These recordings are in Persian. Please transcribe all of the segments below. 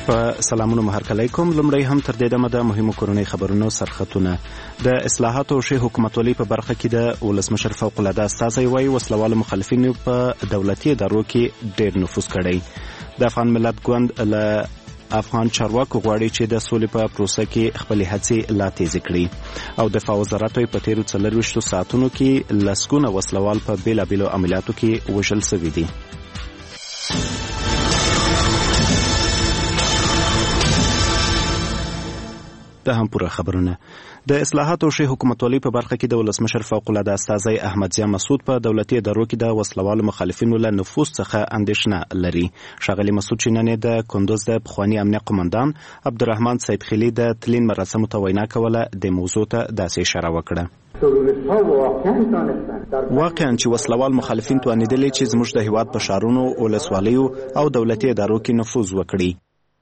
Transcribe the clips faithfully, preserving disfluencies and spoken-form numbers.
په سلامونو مهرکلیکم. لمړی هم تر دې دمه د مهمو کورنۍ خبرونو سرخطونه. د اصلاحاتو او ښې حکومتولۍ په برخه کې د ولسمشر فوق العاده استازی وایي وسلوالو مخالفینو په دولتي ادارو کې ډېر نفوذ کړی. د افغان ملت ګوند له افغان چارواکو غواړي چې د سولې په پروسه کې خپلې هڅې لا تیزې کړي. او دفاع وزارت په تیرو څلرویشتو ساعتونو کې لسګونه وسلوال په بېلابېلو عملیاتو کې وژل شوي دي. د هم پوره خبرونه. د اصلاحاتو او ښې حکومتولۍ په برخه کې د ولسمشر فوق العاده استازی احمد ضیا مسعود په دولتي ادارو کې د وسلوالو مخالفینو له نفوذ څخه اندېښنه لري. ښاغلي مسعود چې نن د کندوز د پخواني امنیه قمندان عبدالرحمن سیدخیلي د تلین مراسمو ته وینا کوله د موضوع ته داسې اشاره وکړه. واقعا چې وسلوال مخالفین توانېدلي چې زموږ د هیواد په ښارونو، ولسوالیو او دولتي ادارو کې نفوذ وکړي.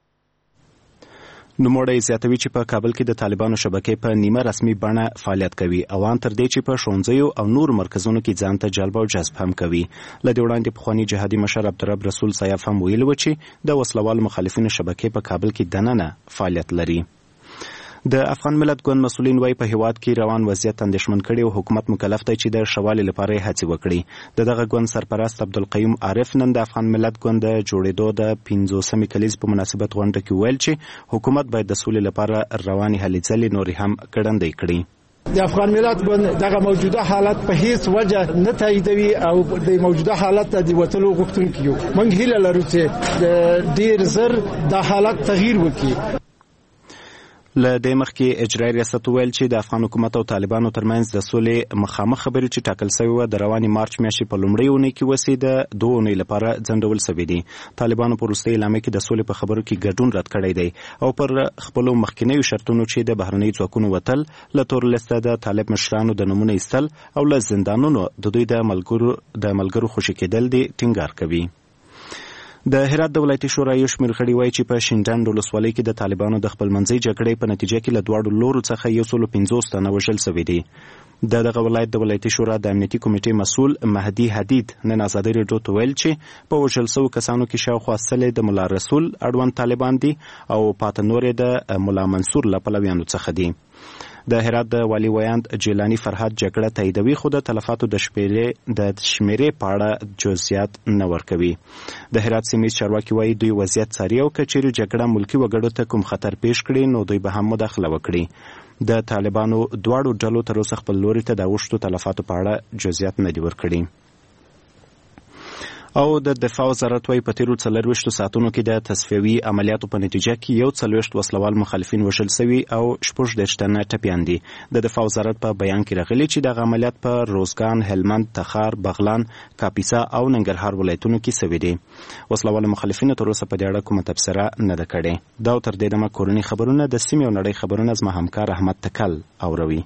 نوموړی زیاتوي چې په کابل کې د طالبانو شبکې په نیمه رسمي بڼه فعالیت کوي او ان تر دې چې په ښوونځیو او نور مرکزونو کې ځان ته جلب او جذب هم کوي. له دې وړاندې پخواني جهادي مشر عبدالرب رسول سیاف هم ویلي و چې د وسلوالو مخالفینو شبکې په کابل کې دننه فعالیت لري. د افغان ملت ګوند مسؤلین وايي په هیواد کې روان وضعیت اندېښمن کړي او حکومت مکلف دی چې د ښه والي لپاره یې هڅې وکړي. د دغه ګوند سرپرست عبدالقیوم عارف نن د افغان ملت ګوند د جوړېدو د پنځوسمې کلیزې په مناسبت غونډه کې ویل چې حکومت باید د سولې لپاره روانې هلې ځلې نورې هم ګړندۍ کړي. د افغان ملت ګوند دغه موجوده حالت په هیڅ وجه نه تاییدوي او د موجوده حالت ته د وتلو غوښتونکي یو. موږ هیله لرو چې ډېر زر دا حالت تغییر وکړي. له دې مخکې اجرایي ریاست ویل چې د افغان حکومت او طالبانو ترمنځ د سولې مخامخ خبرې چې ټاکل شوې وه د روانې مارچ میاشتې په لومړۍ اونۍ کې وسې د دوه اونۍ لپاره ځنډول شوي دي. طالبانو په وروستۍ اعلامیه کې د سولې په خبرو کې ګډون رد کړی دی او پر خپلو مخکینیو شرطونو چې د بهرنیو ځواکونو وتل، له تور لیسته د طالب مشرانو د نومونه ایستل او له زندانونو د دوی د ملګرو د ملګرو خوشي کېدل دي ټینګار کوي. د هرات د ولایتي شورا یو شمېر غړي وایي چې په شینډنډ ولسوالۍ کې د طالبانو د خپلمنځي جګړې په نتیجه کې له دواړو لورو څخه یو سل پنځوس تنه وژل شوي دي. د دغه ولایت د ولایتي شورا د امنیتي کمیټې مسؤل مهدي حدید نن ازادي راډیو ته ویل چې په وژل شوو کسانو کې شاوخوا سلې د ملا رسول اړوند طالبان دي او پاته نور د ملا منصور له پلویانو څخه دي. د هرات د والي ویاند جیلانی فرهاد جګړه تاییدوي خو د تلفاتو د شمیرې د شمیرې په اړه جزئیات نه ورکوي. د هرات سیمې چارواکي وایي دوی وضعیت څاري او که چیرې جګړه ملکي وګړو ته کوم خطر پیښ کړي نو دوی به هم مداخله وکړي. د طالبانو دواړو ډلو تر اوسه خپل لوري ته د اوښتو تلفاتو په اړه جزئیات نه دي ورکړي. او د دفاع وزارت وايي په تیرو څلرویشتو ساعتونو کې د تصفیوي عملیاتو په نتیجه کې یو څلوېښت وسلوال مخالفین وژل شوي او شپږ دېرش تنه ټپیان دي. د دفاع وزارت په بیان کې راغلي چې دغه عملیات په روزګان، هلمند، تخار، بغلان، کاپیسا او ننګرهار ولایتونو کې شوي دي. وسلوال مخالفینو تر اوسه په دې اړه کومه تبصره نه ده کړې. دا تر دې دمه کورنۍ خبرونه د سیمې او نړۍ خبرونه زما همکار احمد تکل اوروي.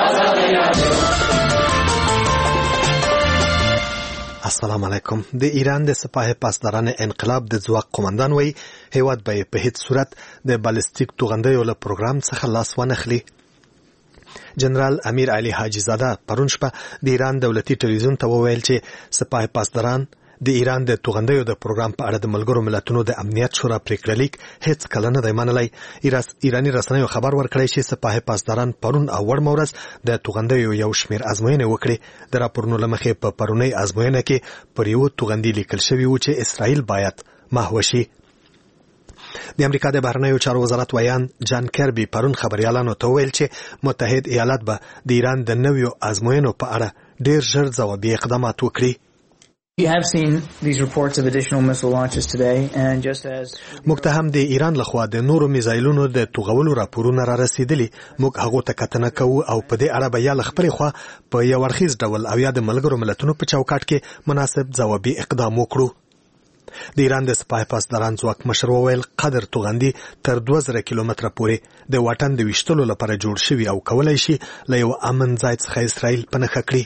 السلام علیکم. د ایران د سپاه پاسداران انقلاب د ځواک قومندان وایي هیواد به په هیڅ صورت د بالستیک توغندیو له پروګرام څخه لاس وانخلي. جنرال امیر علي حاجي زاده پرون شپه د ایران دولتي ټلویزیون ته وویل چې سپاه پاسداران د ایران د توغندیو د پروګرام په اړه د ملګرو ملتونو د امنیت شورا پریکړه لیک هیڅ کله نه دی منلی. ایراني رسنیو خبر ورکړی چې سپاه پاسداران پرون او وړمه ورځ د توغندیو یو شمېر ازموینې وکړې. د راپورونو له مخې په پرونۍ ازموینه کې پر یوه توغندي لیکل شوي و چې اسرائیل باید محو شي. د امریکا د بهرنیو چارو وزارت ویان جان کربي پرون خبريالانو ته ویل چې متحد ایالات به د ایران د نویو ازموینو په اړه ډېر ژر ځوابي اقدامات وکړي. We have seen these reports of additional missile launches today and just as موږ ته هم د ایران لخوا د نورو میزایلونو د توغولو راپورونه را رسیدلي. موږ هغه ته کتنه کوو او په دې اړه به یا خپل خوا په یو ورخیز ډول او یا د ملګرو ملتونو په چوکاټ کې مناسب ځوابي اقدام وکړو. د ایران د سپاه پاسداران ځواک مشر وویل قدر توغندي تر دوه زره کیلومتره پورې د واټن د ویشتلو لپاره جوړ شوی او کولای شي له یو امن ځای څخه اسرائیل په نښه کړي.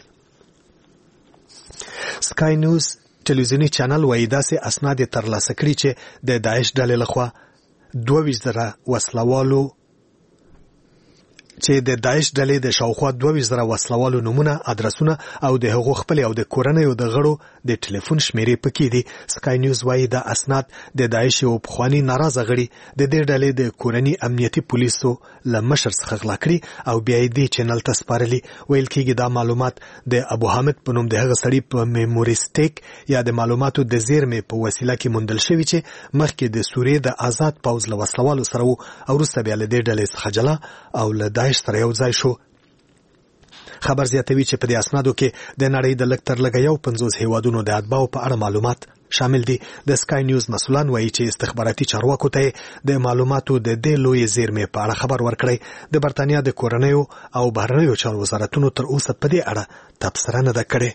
سکای نیوز ټلویزیونی چینل وایي داسې اسناد یې ترلاسه کړي چې د داعش ډلې لخوا دوه ویشت زره وسلوالو چې د داعش ډلې د شاوخوا دوه ویشت زره وسلوالو نمونه، ادرسونه او د هغو خپل او د کورنیو د غړو د ټلیفون شمیرې پکې دي. سکای نیوز وایي دا اسناد د داعش یو پخواني ناراضه غړي د دې ډلې د کورني امنیتي پولیسو له مشر څخه غلا کړي او بیا یې دې چینل ته سپارلي. ویل کېږي دا معلومات د ابو حامد په نوم د هغه سړي په میموري سټیک یا د معلوماتو د زیرمې په وسیله کې موندل شوي چې مخکې د سوریې د آزاد پوځ له وسلوالو سره وو او وروسته بیا له دې ډلې څخه جلا او له داعش سره یو ځای شو. خبر زیاتوي چې په دې اسنادو کې د نړۍ د لږ تر لږه یو پنځوس هیوادونو د اتباعو په اړه معلومات شامل دي. د سکای نیوز مسؤلان وایي چې استخباراتي چارواکو ته د معلوماتو د دې لوی زیرمې په اړه خبر ورکړی. د برتانیا د کورنیو او بهرنیو چارو وزارتونو تر اوسه په دې اړه تبصره نه ده کړې.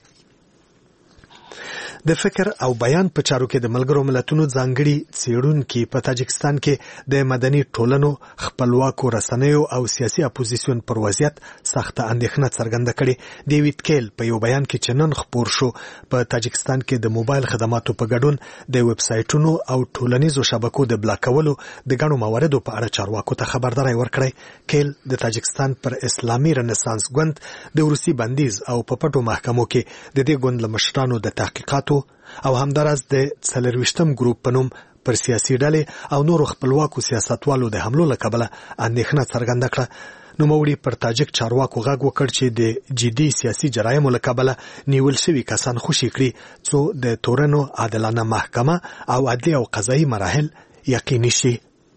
د فکر او بیان په چارو کې د ملګرو ملتونو ځانګړي څېړونکي په تاجکستان کې د مدني ټولنو، خپلواکو رسنیو او سیاسي اپوزیسیون پر وضعیت سخته اندېښنه څرګنده کړې. ډیوید کیل په یو بیان کې چې نن خپور شو په تاجکستان کې د موبایل خدماتو په ګډون د ویب سایټونو او ټولنیزو شبکو د بلاکولو د ګڼو مواردو په اړه چارواکو ته خبرداری ورکړی. کیل د تاجکستان پر اسلامي رنسانس ګوند د روسي بندیز او په پټو محکمو کې د دې ګوند له مشرانو د تحقیقاتو او همداراز د څلرویشتم ګروپ په نوم پر سیاسي ډلې او نورو خپلواکو سیاستوالو د حملو له کبله اندېښنه څرګنده کړه. نوموړي پر تاجک چارواکو غږ وکړ چې د جدي سیاسي جرایمو له کبله نیول شوي کسان خوشي کړي څو د تورنو عادلانه محکمه او عدلي او قضایي مراحل یقیني شي.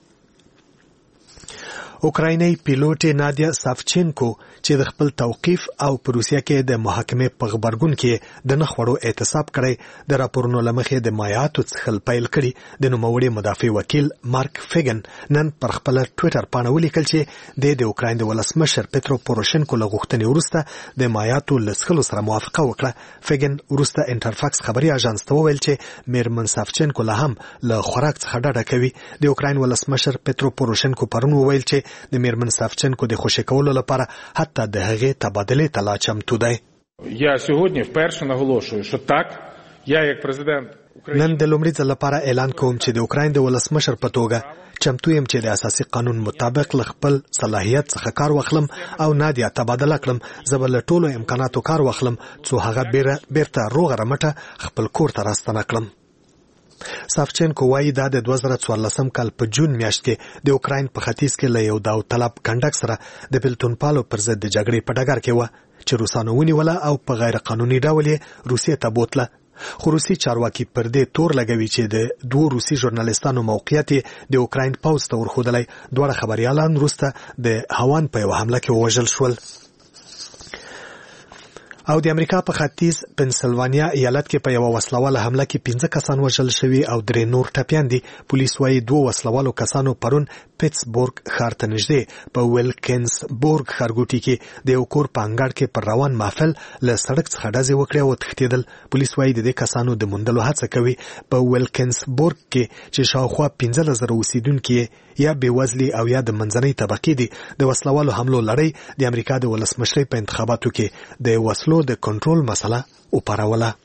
اوکرایني پیلوټ نادیا سافچینکو چې د خپل توقیف او په روسیه کې د محاکمې په غبرګون کې د نخوړو اعتصاب کړی د راپورونو له مخې د مایعاتو څښل پیل کړي. د نوموړي مدافع وکیل مارک فیګن نن پر خپل ټویټر پاڼه ولیکل چې د د اوکراین د ولسمشر پترو پوروشنکو له غوښتنې وروسته د مایعاتو له څښلو سره موافقه وکړه. فیګن وروسته انټرفاکس خبري اژانس ته وویل چې میرمن سافچینکو له هم له خوراک څخه ډډه کوي. د اوکراین ولسمشر پترو پوروشنکو پرون وویل چې د میرمن سافچینکو د خوشی کولو لپاره حتی د هغې تبادلې ته لا چمتو دی. Я сьогодні вперше наголошую, що так, я як президент نن د لومړي ځل لپاره اعلان کوم چې د اوکراین د ولسمشر په توګه چمتو یم چې د اساسي قانون مطابق له خپل صلاحیت څخه کار واخلم او نادیا تبادله کړم. زه به له ټولو امکاناتو کار واخلم څو هغه بیرته روغه رمټه خپل کور ته راستنه کړم. سافچینکو وایي دا د دوه زره څوارلسم کال په جون میاشت کې د اوکراین په ختیځ کې له یو داوطلب کنډک سره د بېلتونپالو پر ضد د جګړې په ډګر کې وه چې روسانو ونیوله او په غیر قانوني ډول یې روسیې ته بوتله. خو روسي چارواکي پر دې تور لګوي چې د دوو روسي ژورنالیستانو موقعیت د اوکراین پوځ ته ورښودلی. دواړه خبریالان وروسته د هوان په یوه حمله کې ووژل شول. او د امریکا په ختیځ پنسلوانیا ایالت کې په یوه وسلواله حمله کې پنځه کسان وژل شوي او درې نور ټپیان دي. پولیس وایي دوه وسلوالو کسانو پرون پیټسبورګ ښار ته نږدې په ویلکنسبورګ ښارګوټي کې د یو کور په انګړ کې پر روان محفل له سړک څخه ډزې وکړې او وتښتېدل. پولیس وایي د دې کسانو د موندلو هڅه کوي. په ویلکنسبورګ کې چې شاوخوا پنځلس زره اوسېدونکي یا بېوزلي او یا د منځنۍ طبقې دي د وسلوالو حملو لړۍ د امریکا د ولسمشرۍ په انتخاباتو کې د وسلو د کنټرول مسله وپاروله.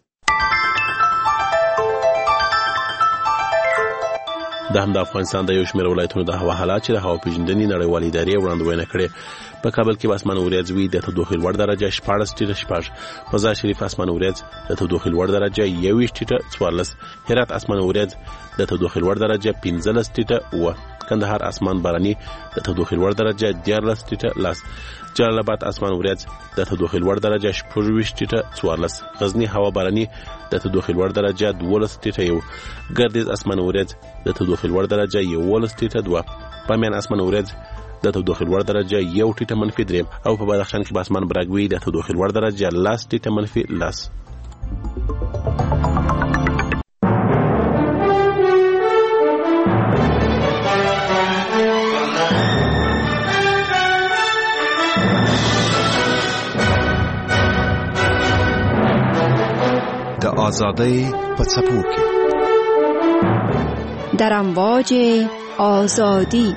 د هم د افغانستان د یو شمېر ولایتونو د هوا حالات چې د هوا پیژندنې نړیوالې ادارې وړاندوینه کړې. په کابل کې به اسمان وریځ وي، د تودوخې لوړ درجه شپاړس ټیټه شپږ، مزار شریف اسمان وریځ، د تودوخې لوړ درجه یوویشت ټیټه څوارلس، هرات اسمان وریځ، د تودوخې لوړ درجه پنځلس ټیټه اووه، کندهار اسمان باراني، د تودوخې لوړ درجه دیارلس ټیټه لس، جلال آباد اسمان وریځ، د تودوخې لوړ درجه شپږویشت ټیټه څوارلس، غزني هوا باراني، د تودوخې لوړ درجه دولس ټیټه یو، ګردیز اسمان وریځ، د تودوخې لوړ درجه یوولس ټیټه دوه، بامیان اسمان وریځ، د تودوخې لوړ درجه یو ټیټه منفي درې، او په بدخشان کې به اسمان براګ وي، د تودوخې لوړ درجه لس ټیټه منفي لس. د آزادۍ په څپو کې در امواج آزادی.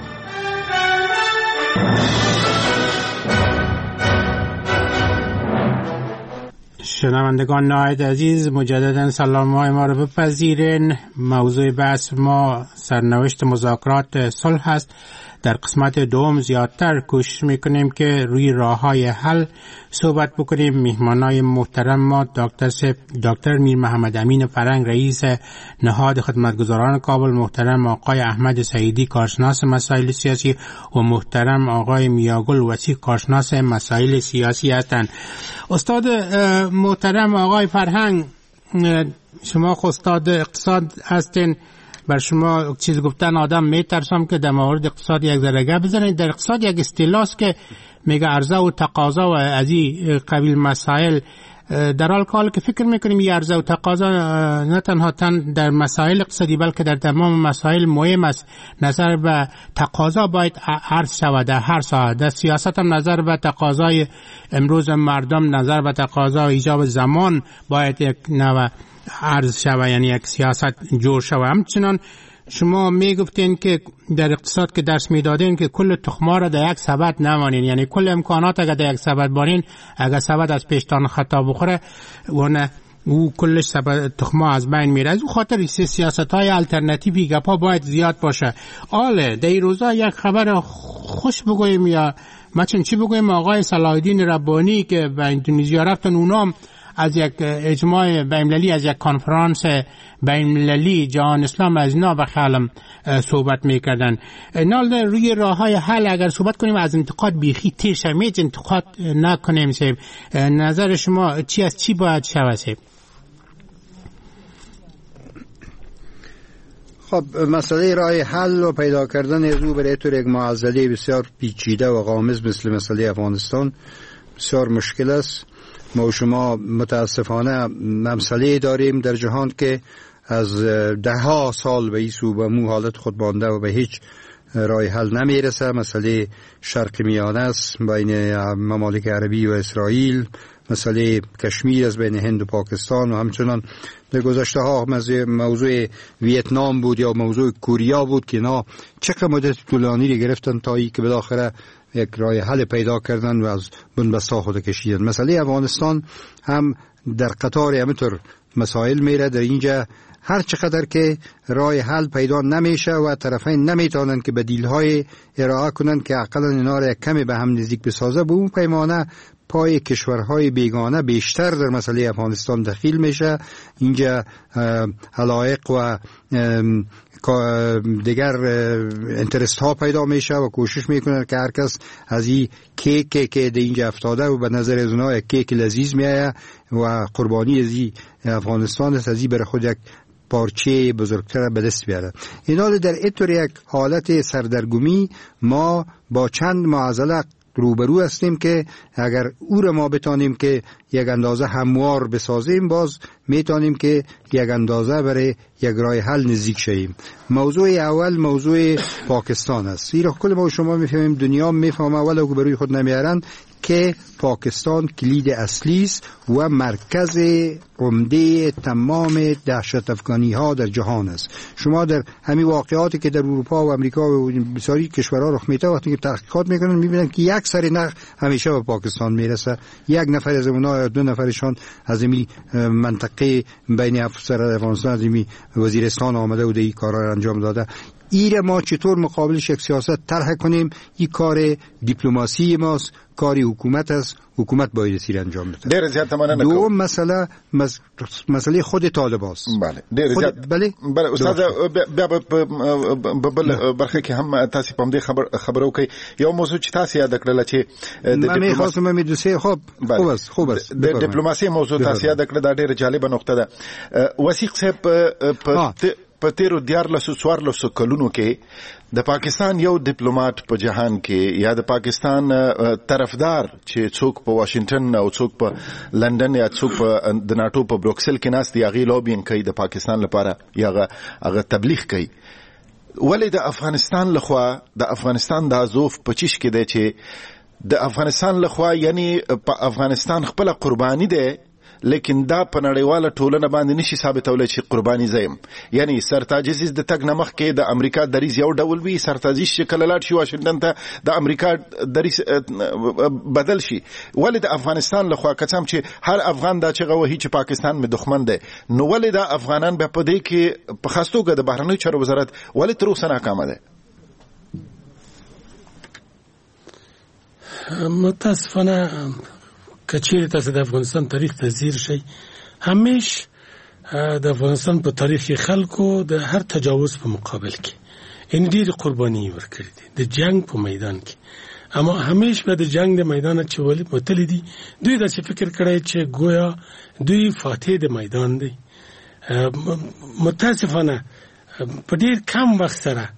شنوندگان نهایت عزیز، مجددا سلام های ما رو بپذیرین. موضوع بحث ما سرنوشت مذاکرات صلح است در قسمت دوم زیادتر کوشش میکنیم که روی راههای حل صحبت بکنیم. میهمانای محترم ما دکتر سپ دکتر میر محمد امین فرنگ رئیس نهاد خدمتگزاران کابل، محترم آقای احمد سعیدی کارشناس مسائل سیاسی و محترم آقای میاگل وسیع کارشناس مسائل سیاسی هستند. استاد محترم آقای فرهنگ، شما خود استاد اقتصاد هستین، بر شما چیز گفتن آدم میترسم که در مورد اقتصاد یک ذره گپ بزنید. در اقتصاد یک اصطلاحی که میگه عرضه و تقاضا و از این قبیل مسائل، در حال حال که فکر میکنیم این عرضه و تقاضا نه تنها تن در مسائل اقتصادی بلکه در تمام مسائل مهم است. نظر به تقاضا باید عرض شود در هر ساحه. در سیاست هم نظر به تقاضای امروز مردم، نظر به تقاضا و ایجاب زمان باید یک نوع عرض شود، یعنی یک سیاست جور شود. همچنان شما میگفتین که در اقتصاد که درس میدادین که کل تخما را در یک سبد نمانین، یعنی کل امکانات اگر در یک سبد بانین، اگر سبد از پیشتان خطا بخوره و نه او کلش سبد تخما از بین میره. از او خاطر سیاست های الٹرناتیوی گپا باید زیاد باشه. آله در این روزا یک خبر خوش بگویم یا مثلا چی بگویم، آقای صلاح الدین ربانی که به اندونزیا رفتن، اونام از یک اجماع بین‌المللی، از یک کنفرانس بین‌المللی جهان اسلام از اینا به خیالم صحبت میکردن. نال روی راه های حل اگر صحبت کنیم از انتقاد بیخی تیر شمید انتقاد نکنیم. سیب نظر شما چی از چی باید شود سیب؟ خب مسئله راه حل و پیدا کردن از او برای طور یک معضله بسیار پیچیده و غامض مثل مسئله افغانستان بسیار مشکل است. ما و شما متاسفانه مسئله داریم در جهان که از ده ها سال به این سو به مو حالت خود مانده و به هیچ راه حل نمیرسه. مسئله شرق میانه است بین ممالک عربی و اسرائیل، مسئله کشمیر از بین هند و پاکستان، و همچنان در گذشته ها موضوع ویتنام بود یا موضوع کوریا بود که اینا چقدر مدت طولانی رو گرفتن تا ای که بالاخره یک راه حل پیدا کردن و از بنبسته خود کشیدن. مسئله افغانستان هم در قطار همینطور مسائل میره. در اینجا هر چقدر که راه حل پیدا نمیشه و طرفین نمیتونن که بدیل‌های ارائه کنن که عقلا اینا را کمی به هم نزدیک بسازه، به اون پیمانه پای کشورهای بیگانه بیشتر در مسئله افغانستان دخیل میشه. اینجا علایق و دیگر انترست ها پیدا میشه و کوشش میکنن که هر کس از این کیک که در اینجا افتاده و به نظر از اونها یک کیک لذیذ میایه و قربانی از این افغانستان است، از این بر خود یک پارچه بزرگتر به دست بیاره. اینا در اینطور یک حالت سردرگمی ما با چند معضله روبرو هستیم که اگر او را ما بتانیم که یک اندازه هموار بسازیم، باز میتونیم که یک اندازه برای یک راه حل نزدیک شویم. موضوع اول موضوع پاکستان است. زیرا کل ما شما میفهمیم، دنیا میفهمه ولو که بروی خود نمیارن که پاکستان کلید اصلی است و مرکز عمده تمام دهشت افغانی ها در جهان است. شما در همین واقعاتی که در اروپا و امریکا و بسیاری کشورها رخ میده وقتی که تحقیقات میکنن میبینن که یک سری نخ همیشه به پاکستان میرسه. یک نفر از اونها یا دو نفرشان از این منطقه بین افسر افغانستان از این وزیرستان آمده و این کارا را انجام داده. ایره ما چطور مقابلش یک سیاست طرح کنیم؟ این کار دیپلماسی ماست، کاری حکومت است. حکومت باید سیر انجام بده. دیر زیاد تمانه نکو. دوم مسئله مز... مسئله خود طالب است. بله دیر خود... زیاد بله بله استاد بیا بل برخه که هم تاسو په دې خبر خبرو کې یو موضوع چې تاسو یاد کړل چې د ډیپلوماسي مې د سه خب خوب است خوب است د ډیپلوماسي موضوع تاسو یاد کړل دا ډیره جالبه نقطه ده. وثیق صاحب په په تیرو دیارلسو څوارلسو کلونو کې د پاکستان یو ډیپلوماټ په جهان کې یا د پاکستان طرفدار چې څوک په واشنگټن او څوک په لندن یا څوک په د ناتو په بروکسل کې ناست دی هغه لوبینګ کوي د پاکستان لپاره یا هغه تبلیغ کوي. ولې د افغانستان لخوا د افغانستان د ازوف پچیش کې دی چې د افغانستان لخوا یعنی په افغانستان خپل قرباني ده، لیکن دا په نړیواله ټولنه باندې نشي ثابتولای چې قرباني زیم. یعنی سرتاجزیز د تګ نمخ کې د امریکا دریز یو ډول وی، سرتاجزیز چې کله لاړ شي واشنگټن ته د امریکا دریز بدل شي. ولې د افغانستان لخوا کڅم چې هر افغان دا چې غوهي چې پاکستان می دښمن دی، نو ولې د افغانان به په دې کې په خاص توګه د بهرنیو چارو وزارت ولې تر اوسه ناکامه ده؟ متاسفانه کچیر تاسو د افغانستان تاریخ ته ځیر شي همیش د افغانستان په تاریخ خلکو د هر تجاوز په مقابل کې ان ډېر قرباني ورکړي دي د جنگ په میدان کې اما همیش به د جنگ د میدان چې ولې متل دي دوی داسې فکر کړی چې گویا دوی فاتح د میدان دی متاسفانه په ډېر کم وخت سره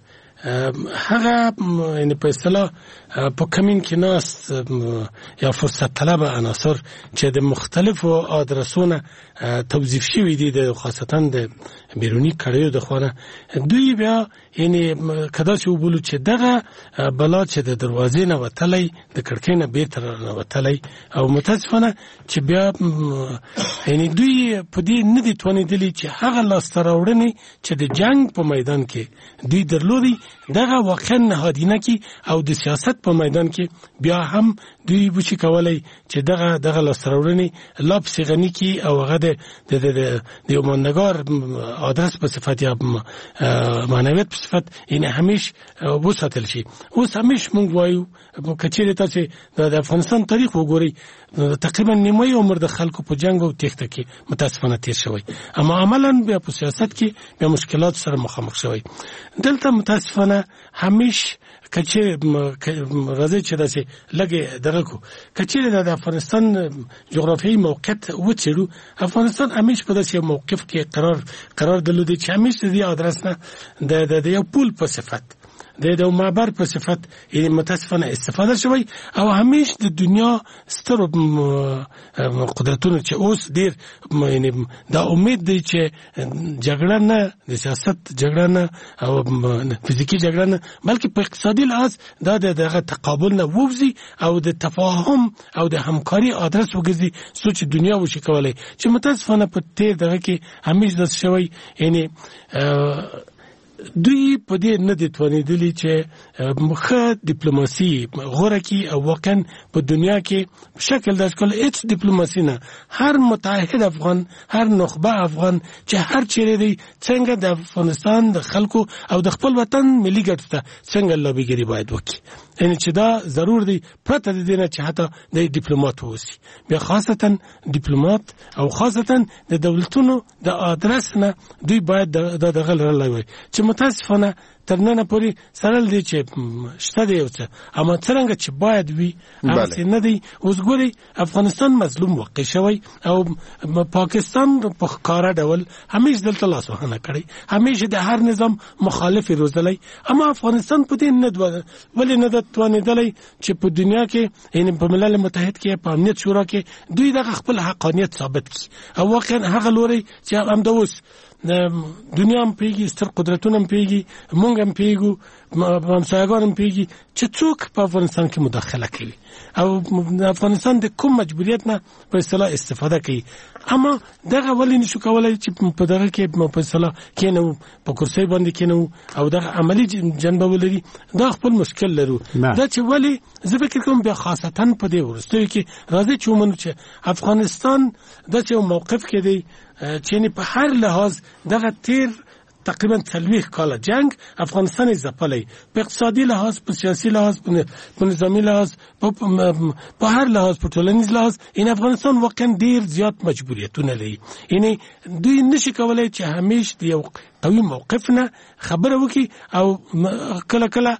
هغه یعنی په اصطلاح په کمین کې ناست یا فرصت طلب عناصر چې د مختلفو آدرسونو توظیف شوي دي د خاصتا د بیرونی کړیو د خوانه دوی بیا یعنی کدا چې وبولو چې دغه بلا چې د دروازې نه وتلی د کړکۍ نه بیرته نه وتلی او متاسفانه چې بیا یعنی دوی په دې نه دي توانېدلي چې هغه لاسته راوړنې چې د جنگ په میدان کې دوی درلودي دغه واقعا نهادینه کی او د سیاست په میدان کې بیا هم دوی وشي کولای چې دغه دغه لاسته لا غنی کی او هغه د د د یومندګار آدرس په صفت یا معنویت په صفت این همیش وساتل شي اوس همیش مونږ وایو کچېره تاسو د افغانستان تاریخ وګورئ تقریبا نیمه عمر د خلکو په جنگ او تخته کې متاسفانه تیر شوی اما عملاً بیا په سیاست کې بیا مشکلات سره مخامخ شوی دلته متاسفانه همیش کچې راځي چې داسې لګي دغه کو کچې د افغانستان جغرافیایي موقعیت وڅېړو افغانستان همیش په داسې موقف کې قرار قرار درلودي چې همیش د دې آدرس نه د د یو پول په صفت د د معبر په صفت یعنی متاسفانه استفاده شوی او همیش د دنیا ستر قدرتونو چې اوس ډیر یعنی دا امید دی چې جګړه نه د سیاست جګړه نه او فزیکی جګړه نه بلکې په اقتصادي لحاظ دا دغه تقابل نه ووزي او د تفاهم او د همکاري آدرس وګرځي سوچ دنیا وشي کولای چې متاسفانه په تیر دغه کې همیش د شوی یعنی دوی په دې نه دي توانېدلي چې مخه ډیپلوماسي غوره کی او واقعا په دنیا کې شکل داس کول هیڅ ډیپلوماسي نه هر متحد افغان هر نخبه افغان چې هر چیرې دی څنګه د افغانستان د خلکو او د خپل وطن ملي ګټو ته څنګه لابیګری باید وکړي یعنی چې دا ضرور دی پرته د دې نه چې حتی د ډیپلوماټ ووسی بیا خاصتا ډیپلوماټ او خاصتا د دولتونو د آدرس نه دوی باید د دغه لرلای چې متاسفانه تر نن پورې سره دي چې شته دی اوس اما څنګه چې باید وي هغه نه دی اوس ګوري افغانستان مظلوم واقع شوی او پاکستان په ښکارا ډول همیش دلته لاس وهنه کړی همیشه د هر نظام مخالف روزلی اما افغانستان په دې نه دوه ولې نه د توانېدلی چې په دنیا کې یعنی په ملل متحد کې په امنیت شورا کې دوی د خپل حقانیت ثابت کړي او واقعا هغه لوري چې هم د اوس دنیا هم پیږي ستر قدرتونه هم پیږي مونږ هم پیږو همسایګان هم پیږي چې څوک په افغانستان کې مداخله کوي او افغانستان د کوم مجبوریت نه په اصطلاح استفاده کوي اما دغه ولې نشو کولای چې په دغه کې په اصطلاح کېنو په کرسي باندې کېنو او دغه عملی جنبه ولري دا خپل مشکل لرو دا چې ولې زه فکر کوم بیا خاصتا په دې ورستوي کې راځي چې ومنو چې افغانستان د څه موقف کې دی چې په هر لحاظ دغه تیر تقریبا څلوېښت کاله جنگ افغانستان ځپلی په اقتصادي لحاظ په سیاسي لحاظ په نظامي لحاظ په هر لحاظ په ټولنیز لحاظ این افغانستان واقعا ډیر زیات مجبوریتونه لري یعنی دوی نشي کولای چې همیش د یو قوي موقف نه خبره وکي او کله کله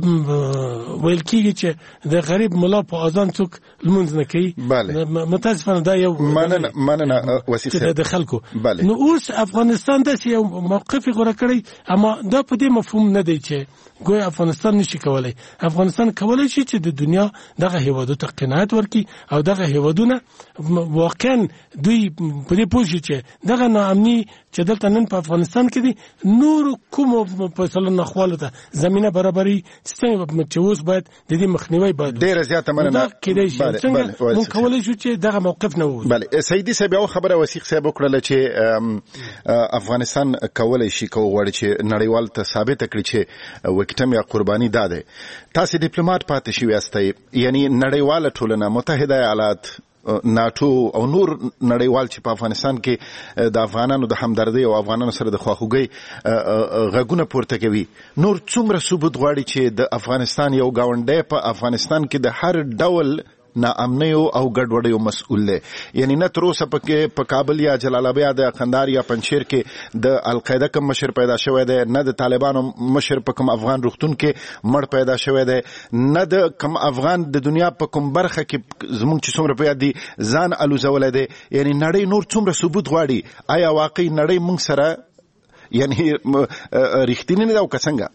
ویل کېږي چې د غریب ملا په اذان څوک لمونځ نه کوي متاسفانه دا یو مننه مننه وسیله د خلکو نو اوس افغانستان د یو موقف غوړه کړی اما دا په دې مفهوم نه دی چې ګویا افغانستان نشي کولای افغانستان کولای شي چې د دنیا دغه هیوادو ته قناعت ورکړي او دغه هیوادونه واقعا دوی په دې پوه شي چې دغه ناامني چې دلته نن په افغانستان کې دي نور کوم په سلو نخوالو ته زمينه برابرۍ څنګه چې اوس باید د دې مخنیوي باید ډیره زیاته مننه کېدای شي څنګه مونږ کولای شو چې دغه موقف نه وو بله سیدی صاحب یو خبره وسیق صاحب وکړه چې افغانستان کولای شي کو غواړي چې نړیوال ته ثابت کړي چې وکټم یا قرباني داده تاسو ډیپلوماټ پاتې شوی یاستئ یعنی نړیواله ټولنه متحده ایالات ناتو او نور نړیوال چې په افغانستان کې د افغانانو د همدردۍ او افغانانو سره د خواخوږۍ غږونه پورته کوي، نور څومره ثبوت غواړي چې د افغانستان یو گاونډی په افغانستان کې د هر ډول ناامنیو او ګډوډیو مسؤل دی؟ یعنی نه تر اوسه پکې په کابل یا جلال آباد یا قندهار یا پنجشیر کې د القاعده کوم مشر پیدا شوی دی، نه د طالبانو مشر په کوم افغان روغتون کې مړ پیدا شوی دی، نه د کوم افغان د دنیا په کوم برخه کې زموږ چې څومره په یاد دي ځان الوزولی دی. یعنی نړۍ نور څومره ثبوت غواړي؟ آیا واقعي نړۍ موږ سره یعنی رښتینې ده او که څنګه؟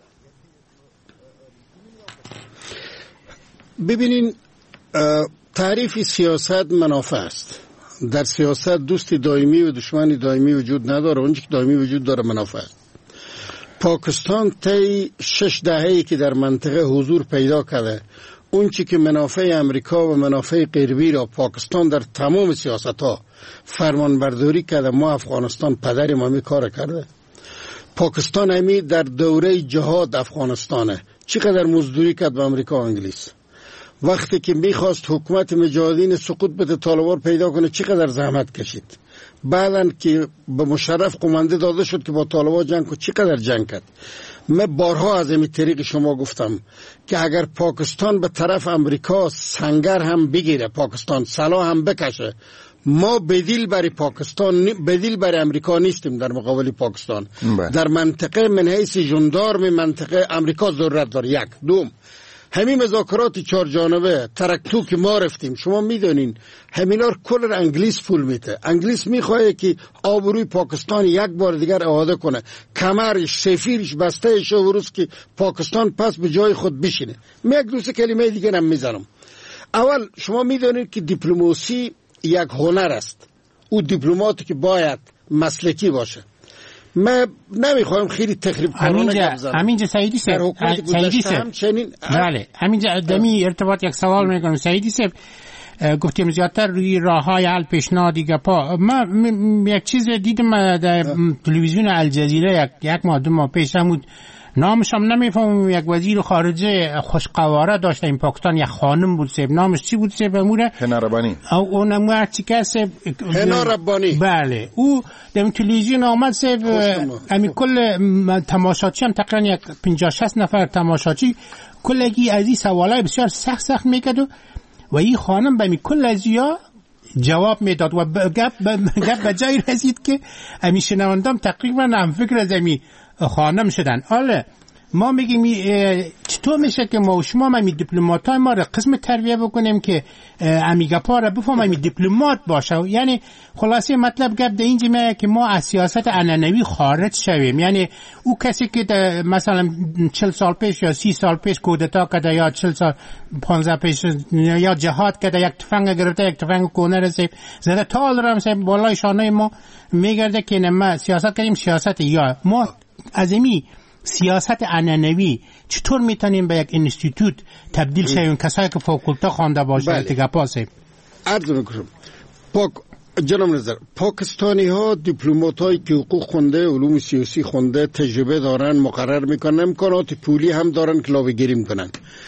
ببینین، تعریف سیاست منافع است. در سیاست دوست دائمی و دشمن دائمی وجود نداره، اونچه که دائمی وجود داره منافع است. پاکستان طی شش دهه‌ای که در منطقه حضور پیدا کرده، اونچه که منافع امریکا و منافع غربی را پاکستان در تمام سیاست‌ها فرمانبرداری کرده. ما افغانستان پدر ما می کار کرده. پاکستان همی در دوره جهاد افغانستانه چقدر مزدوری کرد به امریکا و انگلیس. وقتی که میخواست حکومت مجاهدین سقوط بده، طالبان پیدا کنه، چقدر زحمت کشید. بعدن که به مشرف قمانده داده شد که با طالبان جنگ کنه، چقدر جنگ کرد. من بارها از این طریق شما گفتم که اگر پاکستان به طرف امریکا سنگر هم بگیره، پاکستان سلاح هم بکشه، ما بدیل برای پاکستان بدیل برای امریکا نیستیم در مقابل پاکستان. بله. در منطقه من حیث ژاندارم منطقه امریکا ضرورت داره. یک دوم، همین مذاکرات چهار جانبه ترکتو که ما رفتیم، شما میدونین همینا رو کل انگلیس پول میده. انگلیس میخواه که آبروی پاکستان یک بار دیگر اعاده کنه، کمرش سفیرش بسته شه و روز که پاکستان پس به جای خود بشینه. من یک دوست کلمه دیگه هم میزنم. اول شما میدونید که دیپلماسی یک هنر است. او دیپلماتی که باید مسلکی باشه. من نمیخوایم خیلی تخریب کنم. همینجا سعیدی صاحب، سعیدی صاحب بله، همینجا دمی ارتباط یک سوال میکنم. سعیدی صاحب گفتیم زیادتر روی راههای حل پیشنهادی گپا. من یک چیز دیدم در تلویزیون الجزیره یک یک ماه دو ماه پیش بود، نامش هم نمیفهمم، یک وزیر خارجه خوشقواره داشته این پاکستان، یک خانم بود سیب، نامش چی بود سیب اموره؟ هنا ربانی. او اون مرتی که سیب هنا ربانی. بله، او در تلویزیون آمد سیب، امی کل تماشاچی هم تقریبا یک پنجاه شصت نفر تماشاچی کلگی از این سوالای بسیار سخت سخت میکرد و این خانم به امی کل از یا جواب میداد و گپ گپ به جای رسید که امی شنوندم تقریبا هم فکر از امی خانم شدن. حالا ما میگیم چطور میشه که ما و شما می دیپلماتای ما را قسم تربیه بکنیم که امیگاپا را بفهم امی دیپلمات باشه. یعنی خلاصه مطلب گپ در اینجا میگه که ما از سیاست عنعنوی خارج شویم. یعنی او کسی که مثلا چهل سال پیش یا سی سال پیش کودتا کرده یا چهل سال پانزده پیش یا جهاد کرده، یک تفنگ گرفته، یک تفنگ کونه رسید زده تال رم سه بالای شانه ما میگرده که ما سیاست کردیم. سیاست یا ما از امی سیاست عنعنوی چطور میتونیم به یک انستیتوت تبدیل شویم؟ کسایی که فاکولته خوانده باشه اتگاپاسه عرض میکنم. پاک جناب نظر، پاکستانی ها دیپلمات هایی که حقوق خونده، علوم سیاسی خونده، تجربه دارن، مقرر میکنن، امکانات پولی هم دارن که لابه گیری میکنن.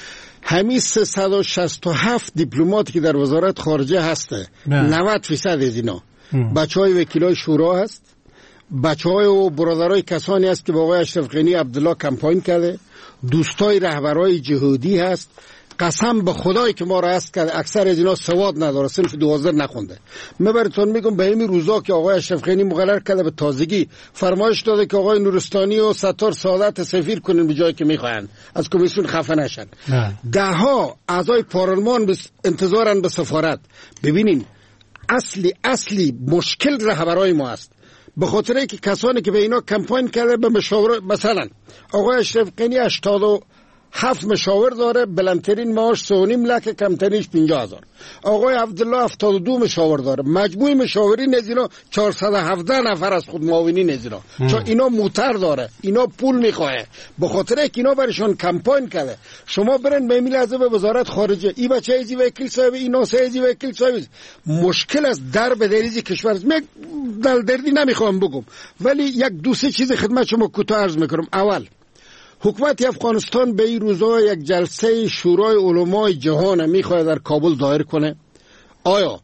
همین سیصد و شصت و هفت دیپلماتی که در وزارت خارجه هسته، نود فیصد از اینا بچه های وکیلای شورا هست، بچه های و برادرای کسانی هست که با آقای اشرف غنی عبدالله کمپاین کرده، دوستای رهبرای جهادی هست. قسم به خدای که ما را هست که اکثر از اینا سواد نداره، صنف دوازده نخونده. من براتون میگم به این روزا که آقای اشرف غنی مقرر کرده به تازگی فرمایش داده که آقای نورستانی و ستار سعادت سفیر کنن به جایی که میخواین، از کمیسیون خفه نشن. ده ها اعضای پارلمان انتظارن به سفارت. ببینین اصلی اصلی مشکل رهبرای ما است، به خاطر اینکه کسانی که به اینا کمپاین کرده به مشاور، مثلا آقای اشرف غنی هشتاد و هفت مشاور داره، بلندترین معاش سه و نیم لک، کمترینش پنجاه هزار. آقای عبدالله هفتاد و دو مشاور داره، مجموع مشاورین از اینا چهارصد و هفده نفر از خود معاونین از اینا، چون اینا موتر داره، اینا پول میخواه، به خاطر اینکه اینا برشون کمپاین کرده. شما برن به میل از وزارت خارجه، این بچه ایزی وکیل صاحب، اینا سه ایزی وکیل صاحب. مشکل از در به دریزی کشور است. من دل دردی نمیخوام بگم، ولی یک دو سه چیز خدمت شما کوتاه عرض میکنم. اول، حکومت افغانستان به این روزها یک جلسه شورای علمای جهان میخواد در کابل دایر کنه. آیا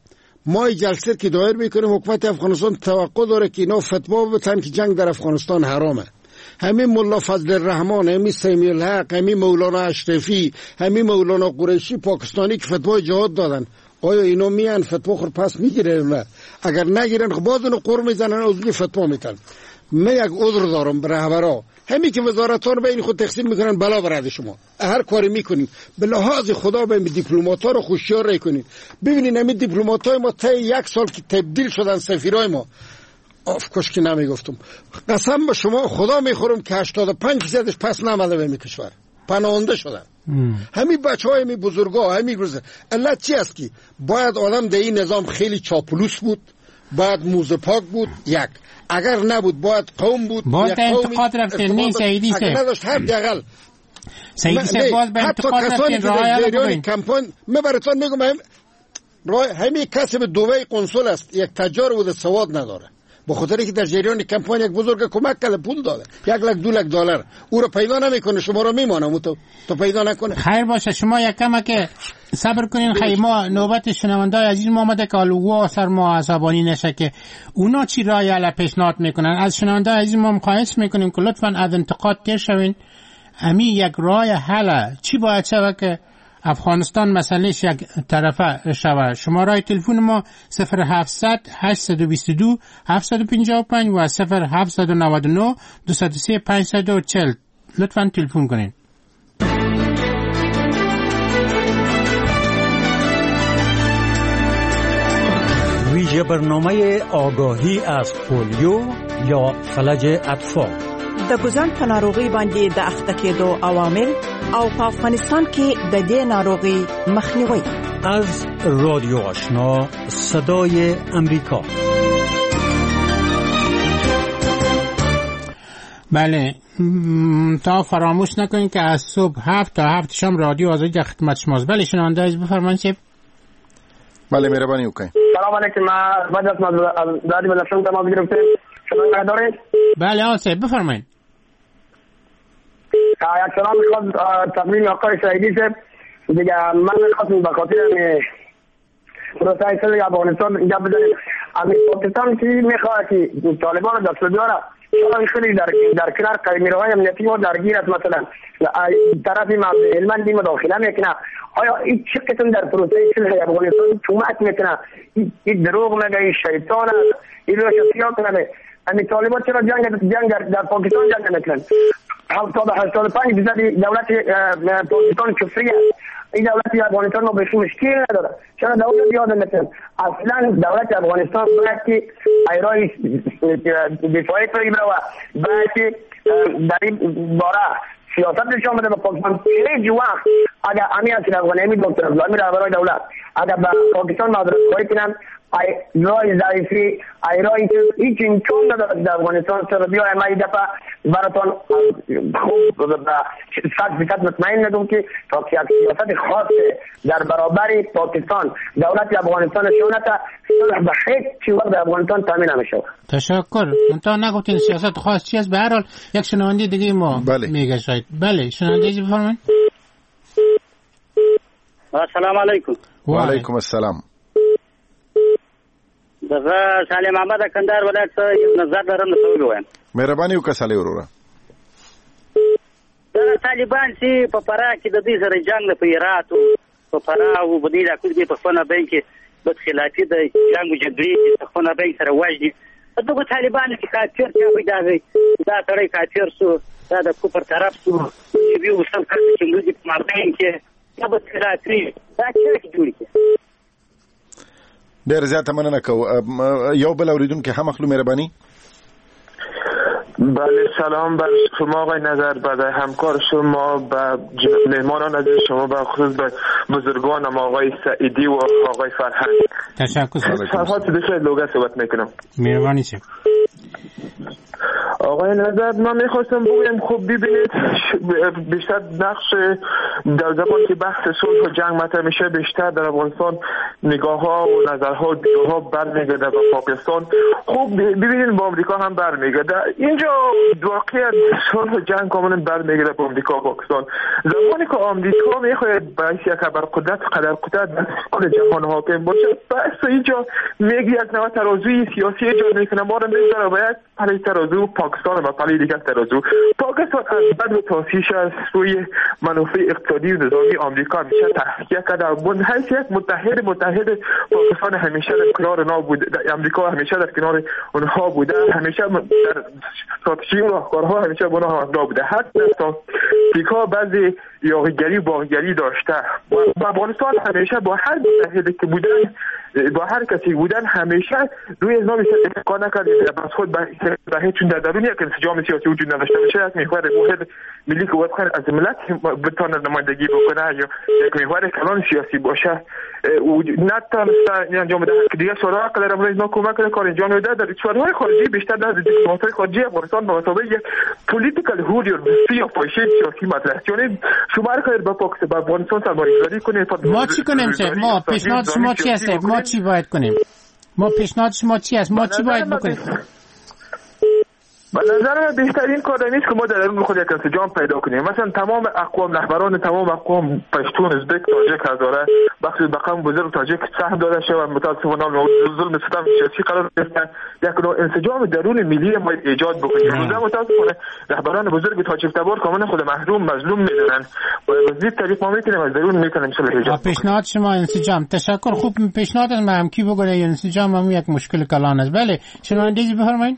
ما جلسه که دایر میکنیم حکومت افغانستان توقع داره که اینا فتوا بتن که جنگ در افغانستان حرامه. همین مولا فضل الرحمن، همین سمیع الحق، همین مولانا اشرفی، همین مولانا قریشی پاکستانی که فتوای جهاد دادن، آیا اینا میان فتوا خود پس میگیرن نه؟ اگر نگیرن خب باز اونو قر میزنن از اون فتوا میتن. من یک عذر دارم به رهبرا، همین که وزارت‌ها رو بین خود تقسیم میکنن بلا برد شما هر کاری میکنین به لحاظ خدا به دیپلمات‌ها رو خوشیار کنین. ببینین همین دیپلمات‌های ما تا یک سال که تبدیل شدن سفیرای ما، افکوش که نمیگفتم، قسم به شما خدا میخورم که هشتاد و پنج درصدش پس نامده به می کشور پناهنده شدن. همین بچهای همین بزرگا همین گروزه. علت چی است که باید آدم در این نظام خیلی چاپلوس بود، باید موزه پاک بود، یک اگر نبود باید قوم بود، باید انتقاد رفتین. نه سیدی اگر نداشت هر دقل سیدی سه باز به انتقاد رفتین رای بکنین. کمپاین من براتون میگم هم همین کسی به دوبی قنصل است، یک تجار بوده سواد نداره، به خاطر که در جریان کمپاین یک بزرگ کمک کرده پول داده یک لک دو لک دلار، او رو پیدا نمیکنه شما رو میمانه تو تو پیدا نکنه. خیر باشه شما یک کم که صبر کنین. خیر ما نوبت شنوندای عزیز ما آمده که الوا سر ما عصبانی نشه که اونا چی رای علی پیشنهاد میکنن. از شنوندای عزیز ما خواهش میکنیم که لطفاً از انتقاد تیر شوین. امی یک رای حل چی باید شود که افغانستان مسئلهش یک طرفه شود. شماره تلفن ما صفر هفتصد هشتصد و بیست و دو هفتصد و پنجاه و پنج و صفر هفتصد و نود و نه دویست و سه پانصد و چهل. لطفاً تلفن کنین. ویژه برنامه آگاهی از پولیو یا فلج اطفال. د ګوزن په ناروغي باندې د اخته کېدو عوامل او په افغانستان کې د دې ناروغي مخنیوي. از رادیو آشنا صدای امریکا. بله تا فراموش نکنید که از صبح هفت تا هفت شام رادیو آزادی در خدمت شماست. بله شنونده عزیز بفرمایید. بله مهربانی وکړئ. سلام علیکم. ما بعد از دادی بلشم تمام گرفتم. شما دارید؟ بله آسه بفرمایید. یک سلام میخواد تقدیم آقای سعیدی صاحب دیگه. من میخواستم به خاطر پروسه سال افغانستان اینجا بدانیم امی پاکستان که میخواد که طالبان دست بیاره شما خیلی در در کنار قیمیروهای امنیتی و درگیر است. مثلا طرفی هلمندی مداخله میکنه. آیا این چه قسم در پروسه سال افغانستان کمک میکنه؟ این دروغ میگه، این شیطان است، این رو شخصیات کنه. امی طالبان چرا جنگ جنگ در پاکستان جنگ میکنن؟ هفتاد و هشتاد و پنج درصد دولت پاکستان کفری است. این دولت افغانستان ما بهش مشکل نداره. چرا دولت یاد نمیکنن؟ اصلا دولت افغانستان باید که ایرای دفاعی کنیم و باید که در این باره سیاست نشان بده به پاکستان. هیچ وقت اگر امیر حسین افغانی امیر دکتر عبدالله رهبرای دولت اگر به پاکستان معذرت خواهی کنن رای ضعیفی ایرانی که هیچ امکان ندارد در افغانستان سر بیایم. من این دفعه براتون خوب به صد فیصد مطمئن ندم که تا که یک سیاست خاص در برابر پاکستان دولت افغانستان شونتا صلح به هیچ وقت در افغانستان تامین نمیشه. تشکر. منتها نگفتین سیاست خاص چی است. به هر حال یک شنونده دیگه ما میگه شاید. بله شنونده دیگه بفرمایید. السلام علیکم. و علیکم السلام. زه سالم احمد کندهار ولایت یو نظر لرم نو وایم. مهرباني وکړه سالي وروره. دا طالبان چې په فراه کې د دې سره جنگ په هرات او په فراه او په دې علاقو کې په خپل بین کې د خلافي د جنگ جګړې په خپل بین سره واجدي. دغه طالبان چې کافر ته پیدا دي دا تړي کافر سو دا د کوپر طرف سو چې یو څه چې موږ په مابین کې دا به خلافي دا چې جوړي. ډېر زیاته مننه کوم. یو بل اوریدونکو هم خپل مهرباني. بله سلام بر شما آقای نظر بعد همکار شما به مهمانان عزیز شما به خصوص به بزرگانم آقای سعیدی و آقای فرهنگ. تشکر. فرهاد دیگه لوگا صحبت میکنم. مهربانی شما. آقای نظر من میخواستم بگم خب ببینید بیشتر نقش در زمان که بحث صلح و جنگ مطرح میشه بیشتر در افغانستان نگاه ها و نظرها و دیدگاه برمیگرده به پاکستان. خب ببینید با آمریکا هم برمیگرده. اینجا واقعا صلح و جنگ کاملا برمیگرده به آمریکا و پاکستان. زمانی که آمریکا میخواد باعث یک ابرقدرت قدر قدرت در کل جهان حاکم باشه بس اینجا میگه یک نوع ترازوی سیاسی ایجاد میکنه ما رو میذاره و یک پلی ترازو پاکستان و پلی دیگر ترازو. پاکستان از بد و تاسیش از روی منافع اقتصادی و نظامی آمریکا همیشه تحقیق کرده. من حیث یک متحد متحد پاکستان همیشه در کنار اونا بوده، آمریکا همیشه در کنار اونها بوده، همیشه در استراتژی و راهکارها همیشه با اونها همراه بوده. حتی آمریکا بعضی یاغیگری و باغیگری داشته. با افغانستان همیشه با هر متحدی که بودن با هر کسی بودن همیشه روی از نامی اتقا نکرده بس خود به هیچون در درون یک انسجام سیاسی وجود نداشته باشه. یک محور موحد ملی که وفقا از ملت بتانه نمایندگی بکنه یا یک محور کلان سیاسی باشه نتانسته انجام ده که دیگه سراغ در امروز ما کمک کنه کار انجام بده. در کشورهای خارجی بیشتر در دیپلمات‌های خارجی افغانستان به مثابه یک پولیتیکال هودیور یا پایشه سیاسی مطرح کنه. شما رو با پاکستان با افغانستان سرمایه‌گذاری کنه. ما چی کنیم سه؟ ما پیشنهاد شما چی هست؟ ما چی باید کنیم؟ ما پیشنهاد شما چی است؟ ما چی باید بکنیم؟ به نظر من بهترین کار نیست که ما در درون خود یک انسجام پیدا کنیم. مثلا تمام اقوام رهبران تمام اقوام پشتون، ازبک، تاجیک، هزاره بخشی بقام بزرگ تاجیک سهم داده شده و متاسفانه ظلم ستم سیاسی قرار گرفتن. یک نوع انسجام درون ملی ما ایجاد بکنیم. روزا متاسفانه رهبران بزرگ تاجیک تبار کاملا خود محروم مظلوم میدونن و وزیر طریق ما میتونیم از درون میتونیم صلح ایجاد. پیشنهاد شما انسجام. تشکر. خوب پیشنهاد از من کی بگه انسجام هم یک مشکل کلان است. بله شنوندگی بفرمایید.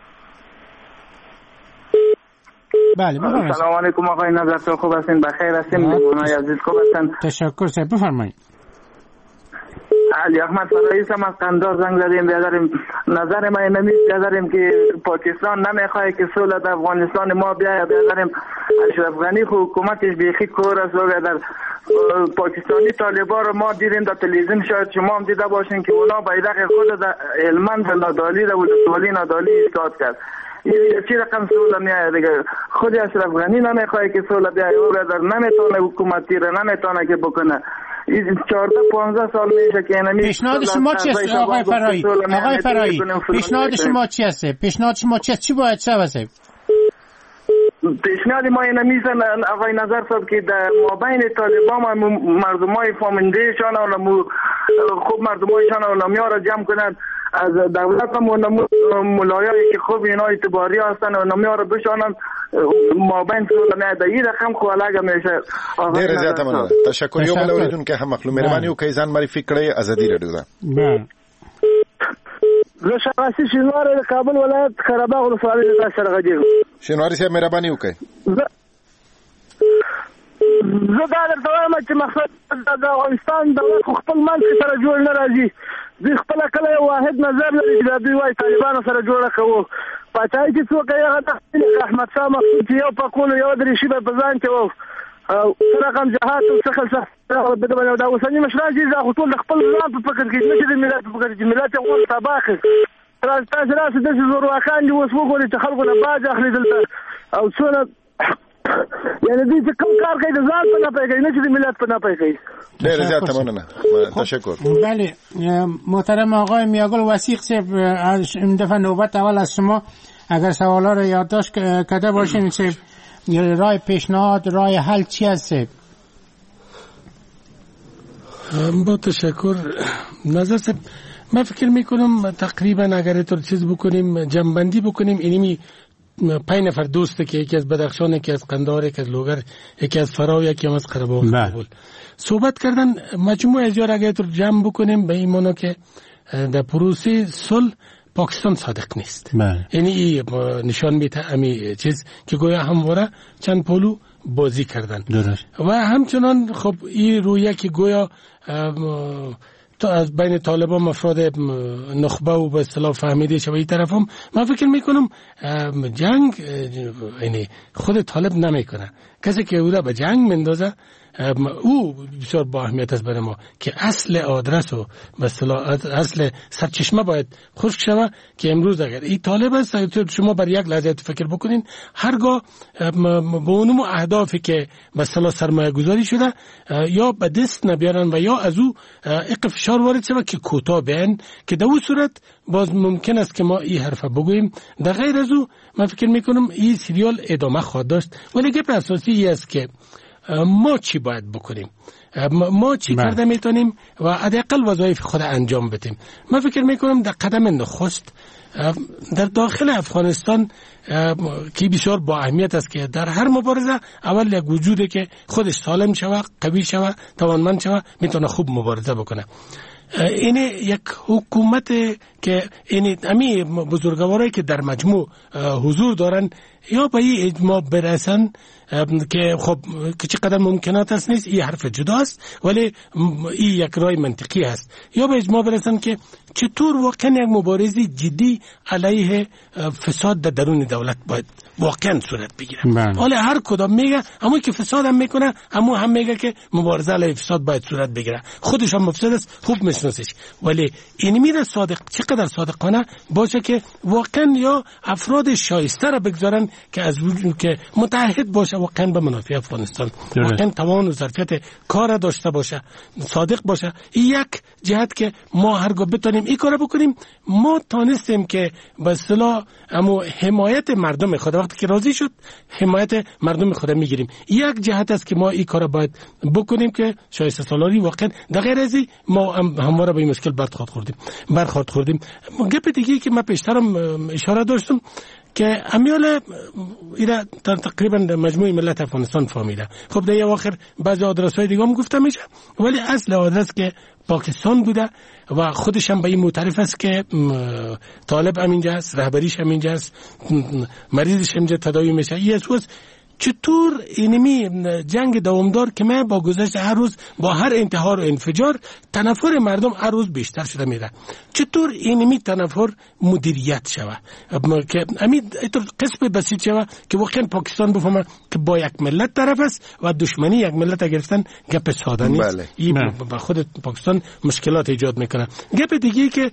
بله بفرمایید. سلام علیکم آقای نظر تو خوب هستین؟ بخیر هستین؟ مهمانای عزیز خوب هستن؟ تشکر صاحب بفرمایید. علی احمد رئیس هم از قندار زنگ زدیم بیادریم. نظر ما اینمی بیادریم که پاکستان نمیخواه که صلح در افغانستان ما بیاید. بیادریم اشرف غنی حکومتش بیخی کور است و در پاکستانی طالبان رو ما دیدیم در تلویزیون، شاید شما هم دیده باشین که اونا بیرق خود در هلمند نادالی در ولسوالی نادالی ایستاد کرد. این چی رقم صلح میاد دیگه؟ خود اشرف غنی نمیخواد که صلح بیاید و در نمیتونه حکومتی را نمیتونه که بکنه. این چهارده پانزده سال میشه که اینمی پیشنهاد شما چی است آقای فرایی؟ آقای فرایی پیشنهاد شما چی است؟ پیشنهاد شما چی است؟ چی باید شود؟ پیشنهاد ما اینه میزن آقای نظر صاحب که در مابین طالبان و مردمای فامنده شان و خوب مردمایشان و نمیار را جمع کنند از دولت هم و ملایایی که خوب اینا اعتباری هستن و نمیار را بشانند مابین صلح میاد. این رقم خو الگ میشه. ډیر زیات مننه. تشکر. یو بل اوریدونکو هم مخلوق مهرباني وکړئ ځان معرفي کړئ. ازادي رادیو ده. زه شاواسي شینواری د کابل ولایت قرهباغ ولسوالۍ څخه سره غږیږم. شینواری صاحب مهرباني وکړئ. زه دا درته وایم چې مقصد د افغانستان دولت خپل منځ کې سره جوړ نه راځي. دوی خپله کله یو واحد نظر لري چې دا دوی وایي طالبانو سره جوړه کوو. پاچاهي چې څوک یې هغه د احمدشاه مسعود چې یو پکولو یو دریشي به په ځان کې وو او رقم جهات او څخه څخه بده دا اوسنی مشران چې دا خپل خپل ځان په فکر کې نه چې د ملت په فکر کې ملت یو تباخ تاسو تاسو راځي د زور واخان دي اوس وګورئ چې خلکو نه باج اخلي دلته او څونه یعنی دې چې کوم کار کوي د ځان په نه پېږي نه چې د ملت په نه پېږي. ډېر زیات مننه. تشکر. بله محترم آقای میاگل وثیق صاحب این دفعه نوبت اول از شما اگر سوالا رو یادداشت کرده باشین که راه پیشنهاد راه حل چی هست؟ با تشکر نظر صاحب من فکر میکنم تقریبا اگر تو چیز بکنیم جنبندی بکنیم اینمی پنج نفر دوسته که یکی از بدخشان، یکی از قندار، یکی از لوگر، یکی از فرا، یکی از قره‌باغ صحبت کردن. مجموعه از یار اگر تو جمع بکنیم به این معنی که در پروسه صلح پاکستان صادق نیست. یعنی نشان میده امی چیز که گویا همواره چند پولو بازی کردن درست. و همچنان خب این رویه که گویا تو از بین طالبان مفراد نخبه و به اصطلاح فهمیده شده این طرف هم من فکر میکنم جنگ یعنی خود طالب نمیکنه. کسی که او را به جنگ مندازه او بسیار با اهمیت است برای ما که اصل آدرس و به اصطلاح اصل سرچشمه باید خشک شود که امروز اگر این طالب است شما بر یک لحظه فکر بکنین هرگاه به اونم اهدافی که به اصطلاح سرمایه گذاری شده یا به دست نبیارن و یا از او اق فشار وارد شود که کوتاه بیان که در اون صورت باز ممکن است که ما این حرف بگوییم. در غیر از او من فکر میکنم این سریال ادامه خواهد داشت ولی گپ اساسی این است که ما چی باید بکنیم، ما چی بله. کرده میتونیم و حداقل وظایف خود انجام بدیم. من فکر میکنم در قدم نخست در داخل افغانستان که بسیار با اهمیت است که در هر مبارزه اول یک وجوده که خودش سالم شوه، قوی شوه، توانمند شوه، میتونه خوب مبارزه بکنه. این یک حکومت که این امی بزرگوارایی که در مجموع حضور دارن یا به این اجماع برسن که خب که چقدر ممکنات است نیست، این حرف جداست ولی این یک رای منطقی است، یا به اجماع برسن که چطور واقعا یک مبارزه جدی علیه فساد در درون دولت باید واقعا صورت بگیره. حالا هر کدام میگه اما که فساد هم میکنه اما هم میگه که مبارزه علیه فساد باید صورت بگیره، خودش هم مفسد است خوب میشناسش، ولی این میره صادق چقدر صادقانه باشه که واقعا یا افراد شایسته را بگذارن که از وجود که متحد باشه واقعا به منافع افغانستان، واقعا توان و ظرفیت کار داشته باشه، صادق باشه. این یک جهت که ما هرگاه بتونیم این کارو بکنیم ما تانستیم که به اصطلاح اما حمایت مردم خود وقتی که راضی شد حمایت مردم خود میگیریم. یک جهت است که ما این کارو باید بکنیم که شایسته سالاری واقعا در غیر از این ما همواره به این مشکل برخورد خوردیم برخورد خوردیم. گپ دیگه که من پیشترم اشاره داشتم که امیال ایرا تقریبا مجموعی ملت افغانستان فهمیده. خب در اواخر بعضی آدرس‌های دیگه هم گفته میشه ولی اصل آدرس که پاکستان بوده و خودش هم به این معترف است که طالب همینجا است، رهبریش همینجا است، مریضش همینجا تداوی میشه. این اساس چطور اینمی جنگ دوامدار که ما با گذشت هر روز با هر انتحار و انفجار تنفر مردم هر روز بیشتر شده میره، چطور اینمی تنفر مدیریت شوه که همین قسم بسیط شوه که واقعا پاکستان بفهمه که با یک ملت طرف است و دشمنی یک ملت گرفتن گپ ساده نیست. بله. این با خود پاکستان مشکلات ایجاد میکنه. گپ دیگه که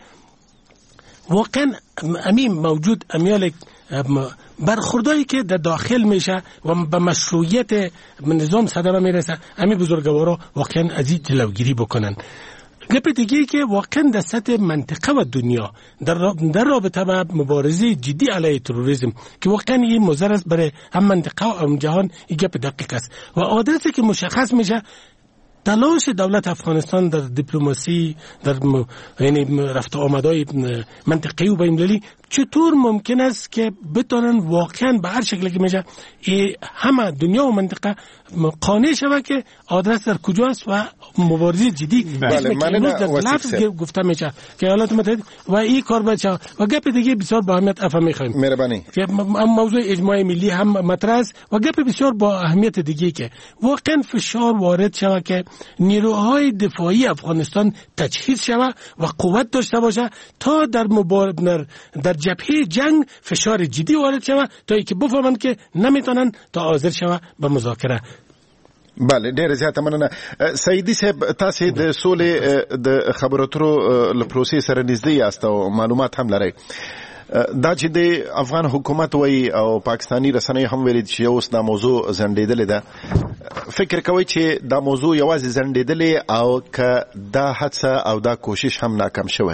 واقعا همین موجود امیال برخوردایی که در داخل میشه و به مشروعیت نظام صدمه میرسه همین بزرگوارا واقعا از این جلوگیری بکنن. گپ دیگه که واقعا در سطح منطقه و دنیا در, در رابطه با مبارزه جدی علیه تروریسم که واقعا این مضر است برای هم منطقه و هم جهان، این گپ دقیق است و آدرسی که مشخص میشه تلاش دولت افغانستان در دیپلماسی در م... یعنی رفت آمدهای منطقه‌ای و بین‌المللی چطور ممکن است که بتونن واقعا به هر شکلی که میشه همه دنیا و منطقه قانع شود که آدرس در کجاست و مبارزه جدی بله من در لفظ گفته میشه که ایالات متحده و این کار باید شود. و گپ دیگه بسیار با اهمیت افهم میخوایم مهربانی که موضوع اجماع ملی هم مطرح است و گپ بسیار با اهمیت دیگه که واقعا فشار وارد شود که نیروهای دفاعی افغانستان تجهیز شود و قوت داشته باشه تا در مبارزه در جبهه جنگ فشار جدی وارد شود تا اینکه بفهمند که نمیتونن تا حاضر شود به مذاکره. بله ډېر زیات مننه. سعیدي صاحب تاسو د سولې د خبرو اترو له پروسې سره نږدې یاست او معلومات هم لرئ. دا چې د افغان حکومت وای او پاکستانی رسنۍ هم ویلي چې اوس دا موضوع زندېدلې ده، فکر کوي چې دا موضوع یوازې زندېدلې او که دا هڅه او دا کوشش هم ناکام شوی؟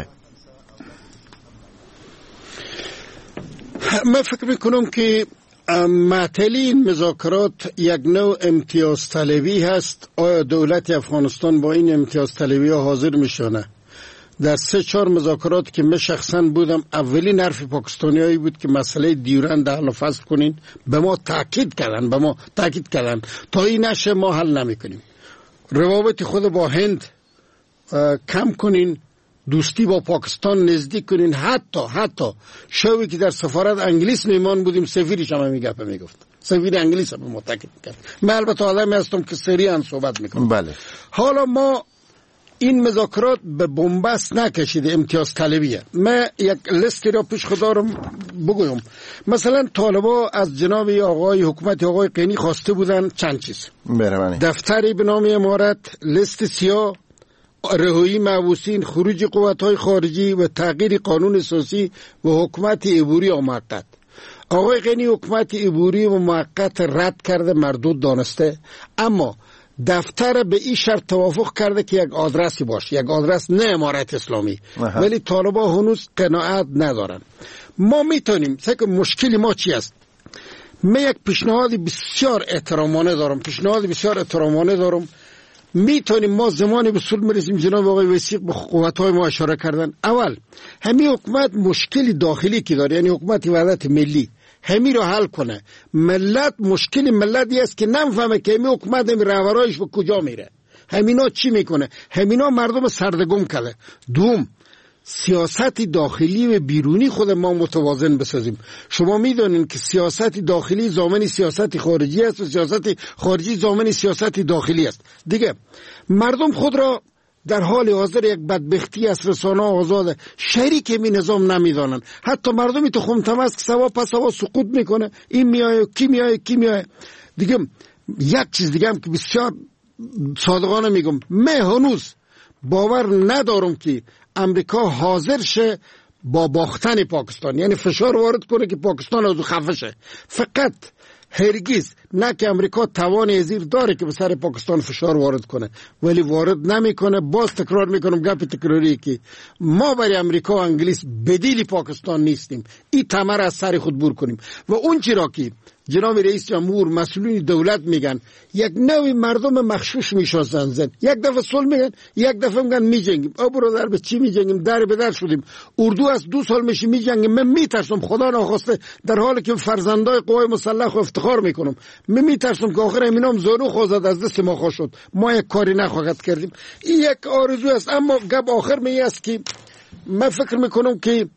من فکر میکنم که معطلی این مذاکرات یک نوع امتیاز طلبی هست. آیا دولت افغانستان با این امتیاز طلبی ها حاضر میشونه؟ در سه چهار مذاکرات که من شخصا بودم اولین حرف پاکستانی هایی بود که مسئله دیورند حل و فصل کنین، به ما تاکید کردن به ما تاکید کردن تا این نشه ما حل نمی کنیم. روابط خود با هند کم کنین، دوستی با پاکستان نزدیک کنین. حتی حتی شوی که در سفارت انگلیس میمان بودیم سفیرش هم همین گپ میگفت، سفیر انگلیس هم متاکد کرد. من البته آدمی هستم که سریعا صحبت میکنم. بله. حالا ما این مذاکرات به بنبست نکشیده، امتیاز طلبیه. من یک لیستی را پیش خودم بگویم. مثلا طالبا از جناب آقای حکومت آقای قینی خواسته بودن چند چیز: دفتری به نام امارت، لیست سیاه، رهایی محبوسین، خروج قوت‌های خارجی و تغییر قانون اساسی و حکومت عبوری و موقت. آقای قینی حکومت عبوری و موقت رد کرده، مردود دانسته، اما دفتر به این شرط توافق کرده که یک آدرسی باشه، یک آدرس نه امارت اسلامی. اه. ولی طالبا هنوز قناعت ندارن. ما میتونیم سه مشکلی ما چی است؟ من یک پیشنهاد بسیار احترامانه دارم پیشنهاد بسیار احترامانه دارم میتونیم ما زمانی به صلح میرسیم. جناب آقای وثیق به قوت‌های ما اشاره کردن. اول همین حکومت مشکلی داخلی که داره، یعنی حکومت وحدت ملی، همین رو حل کنه. ملت مشکل ملتی است که نمیفهمه که همین حکومت همین رهبرایش به کجا میره، همینا چی میکنه، همینا مردم سردگم کرده. دوم، سیاست داخلی و بیرونی خود ما متوازن بسازیم. شما میدونین که سیاست داخلی ضامن سیاست خارجی است و سیاست خارجی ضامن سیاست داخلی است. دیگه مردم خود را در حال حاضر یک بدبختی از رسانه آزاده، شریک می نظام نمیدانن. حتی مردمی تو خمتمه است که سوا پس سوا سقوط میکنه، این میایه کی میایه کی میایه. دیگه یک چیز دیگه هم که بسیار صادقانه میگم، من هنوز باور ندارم که امریکا حاضر شه با باختن پاکستان، یعنی فشار وارد کنه که پاکستان از خفه شه. فقط هرگز نه که امریکا توان ازیر داره که به سر پاکستان فشار وارد کنه، ولی وارد نمیکنه. باز تکرار میکنم گپ تکراری که ما برای امریکا و انگلیس بدیل پاکستان نیستیم. این تمر از سر خود بور کنیم. و اون چرا که جناب رئیس جمهور مسئولین دولت میگن یک نوع مردم مخشوش میشازن زن، یک دفعه صلح میگن، یک دفعه میگن میجنگیم. آ برادر به چی میجنگیم؟ در به در شدیم. اردو از دو سال میشه میجنگیم. من میترسم خدا ناخواسته در حالی که فرزندای قوای مسلح و افتخار میکنم، من میترسم که آخر اینام زانو خوازد از دست ما خواه شد، ما یک کاری نخواهد کردیم. این یک آرزو است. اما گپ آخر می است که من فکر میکنم که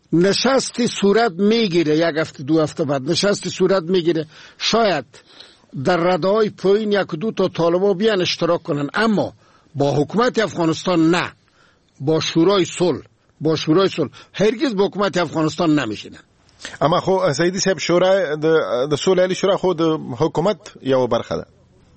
نشستی صورت میگیره، یک هفته دو هفته بعد نشستی صورت میگیره. شاید در رده‌های پایین یک دو تا طالبا بیان اشتراک کنن، اما با حکومت افغانستان نه، با شورای صلح، با شورای صلح هرگز با حکومت افغانستان نمیشینن. اما خو سیدی صاحب شورای د صلح علی شورا خود حکومت یو برخه ده.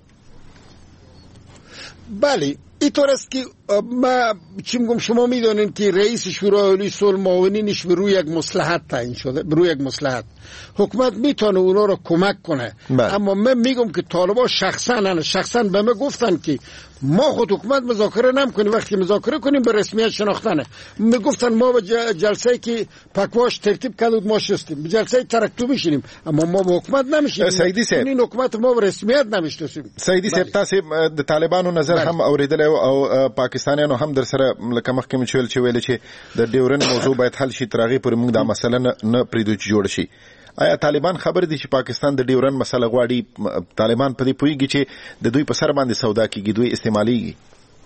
بله اینطور است که ما چی میگم، شما میدونین که رئیس شورای عالی صلح معاونینش به روی یک مصلحت تعیین شده، به روی یک مصلحت. حکومت میتونه اونا رو کمک کنه. بله. اما من میگم که طالبا شخصا نه شخصا به من گفتن که ما خود حکومت مذاکره نمیکنیم، وقتی مذاکره کنیم به رسمیت شناختنه. میگفتن ما به جلسه که پکواش ترتیب کردیم ما شستیم، به جلسه ترکتو میشینیم، اما ما به حکومت نمیشینیم. سیدی صاحب این حکومت ما به رسمیت نمیشناسیم. سیدی صاحب تاسو د طالبانو نظر هم اوریدل او پاکستانیانو هم در سره لکه مخکې مې چویل چې ویل چې د ډیورن موضوع باید حل شي، تر هغې پورې موږ دا مسله نه پرېږدو چې جوړه شي. آیا طالبان خبر دي چې پاکستان د ډیورن مسله غواړي؟ طالبان په دې پوهېږي چې د دوی په سر باندې سودا کېږي، دوی استعمالیږي؟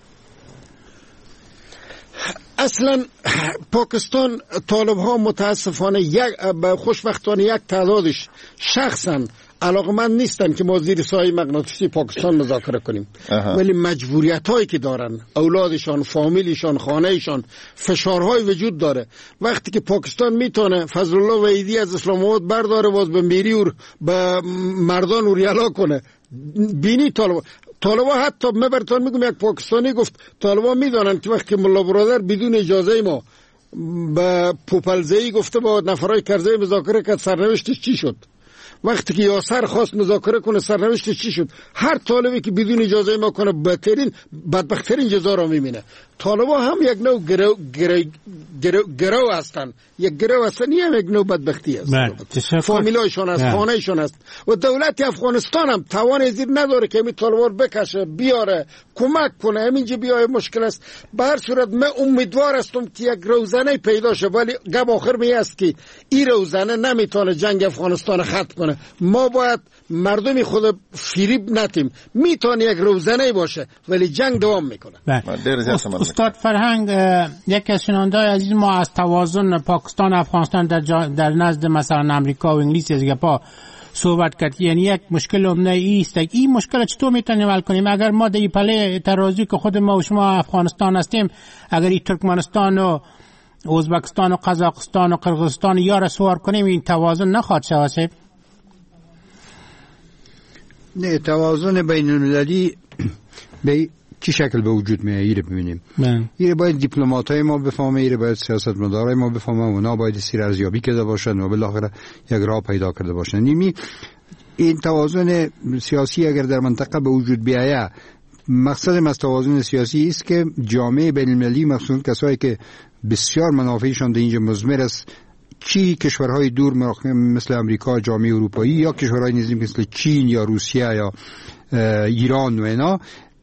اصلا پاکستان طالب ها متاسفانه یک خوشبختانه یک تعدادش شخصا علاقمند نیستن که ما زیر سایه مغناطیسی پاکستان مذاکره کنیم. اها. ولی مجبوریت هایی که دارن، اولادشان، فامیلیشان، خانهشان، فشارهای وجود داره. وقتی که پاکستان میتونه فضل الله وحیدی از اسلام آباد برداره باز به میری و به مردان اوریالا کنه، بینی طالب طالبا حتی من براتون میگم یک پاکستانی گفت طالبا میدونن که وقتی ملا برادر بدون اجازه ما به پوپلزهی گفته با نفرای کرزی مذاکره کرد، سرنوشتش چی شد؟ وقتی که یاسر خواست مذاکره کنه سرنوشتش چی شد؟ هر طالبی که بدون اجازه ما کنه بدترین بدبختترین جزا را میبینه. طالبا هم یک نوع گرو گرو گرو گرو هستن، یک گرو هستن، هم یک نوع بدبختی است. فامیلایشون است، خانهشون است. و دولت افغانستان هم توان ازیر نداره که می طالبا بکشه بیاره کمک کنه. همینجا بیای مشکل است. به هر صورت من امیدوار هستم که یک روزنه پیدا شه، ولی گپ آخر می است که این روزنه نمیتونه جنگ افغانستان ختم کنه. ما باید مردمی خود فریب نتیم. میتونه یک روزنه باشه ولی جنگ دوام میکنه. استاد فرهنگ، یک از شنونده‌های عزیز ما از توازن پاکستان افغانستان در, در نزد مثلا امریکا و انگلیس از گپا صحبت کرد. یعنی یک مشکل عمده ایست. این مشکل چطور میتونیم حل کنیم؟ اگر ما در پله ترازی که خود ما و شما افغانستان هستیم، اگر این ترکمنستان و ازبکستان و قزاقستان و قرغیزستان یا را سوار کنیم، این توازن نخواهد شود. نه، توازن بین المللی به چه شکل به وجود میاد ایره ببینیم. ایره باید دیپلمات‌های ما بفهمه، ایره باید سیاستمدارای ما بفهمه، اونا باید سیر ارزیابی کرده باشن و بالاخره یک راه پیدا کرده باشن. نیمی این توازن سیاسی اگر در منطقه به وجود بیاید، مقصد از توازن سیاسی است که جامعه بین المللی، مخصوصا کسایی که بسیار منافعشان در اینجا مضمر است، چی کشورهای دور مثل امریکا، جامعه اروپایی، یا کشورهای نزدیک مثل چین یا روسیه یا ایران و اینا،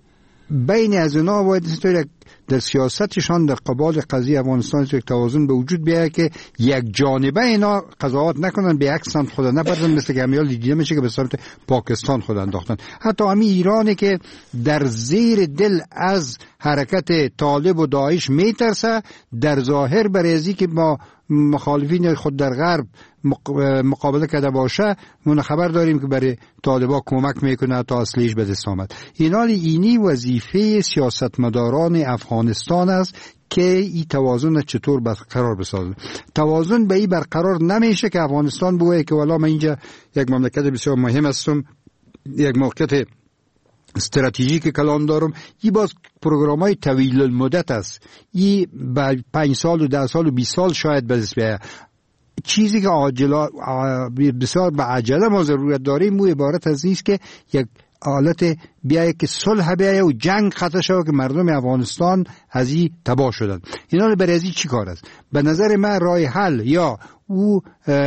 بین از اینا باید در سیاستشان در قبال قضیه افغانستان یک توازن به وجود بیاید که یک جانبه اینا قضاوت نکنن، به یک سمت خود نبردن، مثل که همیال دیده میشه که به سمت پاکستان خود انداختن. حتی همین ایرانی که در زیر دل از حرکت طالب و داعش میترسه، در ظاهر برای که با مخالفین خود در غرب مقابله کرده باشه، ما خبر داریم که برای طالبا کمک میکنه تا اصلیش به دست آمد. اینال اینی وظیفه سیاستمداران افغانستان است که این توازن چطور برقرار بسازه. توازن به این برقرار نمیشه که افغانستان بگه که والا من اینجا یک مملکت بسیار مهم هستم، یک موقعیت استراتژیک کلان دارم. این باز پروگرام‌های طویل المدت است. این بعد پنج سال و ده سال و بیست سال شاید به دست بیاید. چیزی که عاجلا بسیار به عجله ما ضرورت داریم مو عبارت از است که یک حالت بیاید که صلح بیاید و جنگ ختم شود که مردم افغانستان از این تباه شدن. اینا برای ازی چی کار است؟ به نظر من راه حل یا او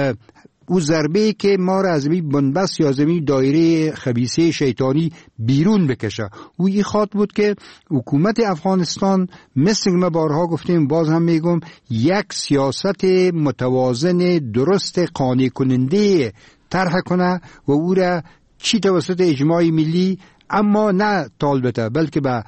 او ضربه که ما را از این بنبست یا زمین دایره خبیثه شیطانی بیرون بکشه، او این خواهد بود که حکومت افغانستان مثل ما بارها گفتیم، باز هم میگم، یک سیاست متوازن درست قانع کننده طرح کنه و او را چی توسط اجماع ملی، اما نه طالبته، بلکه با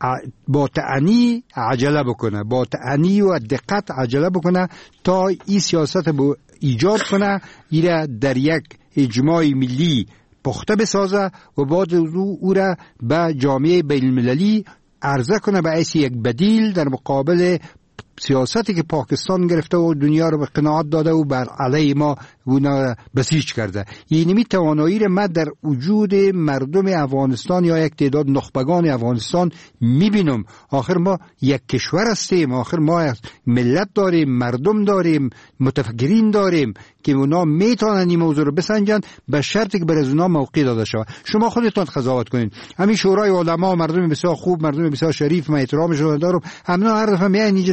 با تعنی عجله بکنه، با تعنی و دقت عجله بکنه تا این سیاست با ایجاد کنه، ایره در یک اجماع ملی پخته بسازه و بعد او را به جامعه بین المللی عرضه کنه به حیث یک بدیل در مقابل سیاستی که پاکستان گرفته و دنیا رو به قناعت داده و بر علیه ما اونا بسیج کرده. یعنی می توانایی را ما در وجود مردم افغانستان یا یک تعداد نخبگان افغانستان میبینم. آخر ما یک کشور هستیم، آخر ما ملت داریم، مردم داریم، متفکرین داریم که اونا میتونن این موضوع رو بسنجن، به شرطی که بر از اونا موقع داده شود. شما خودتون قضاوت کنین. همین شورای علما مردم بسیار خوب، مردم بسیار شریف، من احترامشون دارم، همنا هر دفعه میان اینجا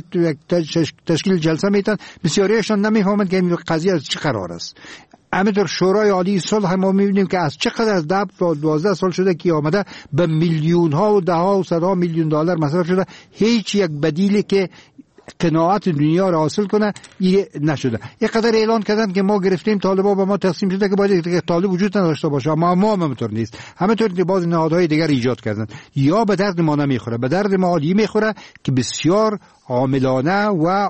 تشکیل جلسه میتن، بسیاریشان نمیفهمند که این قضیه از چه قرار است. همینطور شورای عالی صلح ما میبینیم که از چقدر از ده تا دوازده سال شده که آمده به میلیون ها و ده ها و صد ها میلیون دلار مصرف شده، هیچ یک بدیلی که قناعت دنیا را حاصل کنه این نشده. یک قدر اعلان کردن که ما گرفتیم، طالبا به ما تقسیم شده که باید طالب وجود نداشته باشه، اما ما همینطور نیست. همینطور که باز نهادهای دیگر ایجاد کردن، یا به درد ما نمیخوره، به درد ما عالی میخوره که بسیار عاملانه و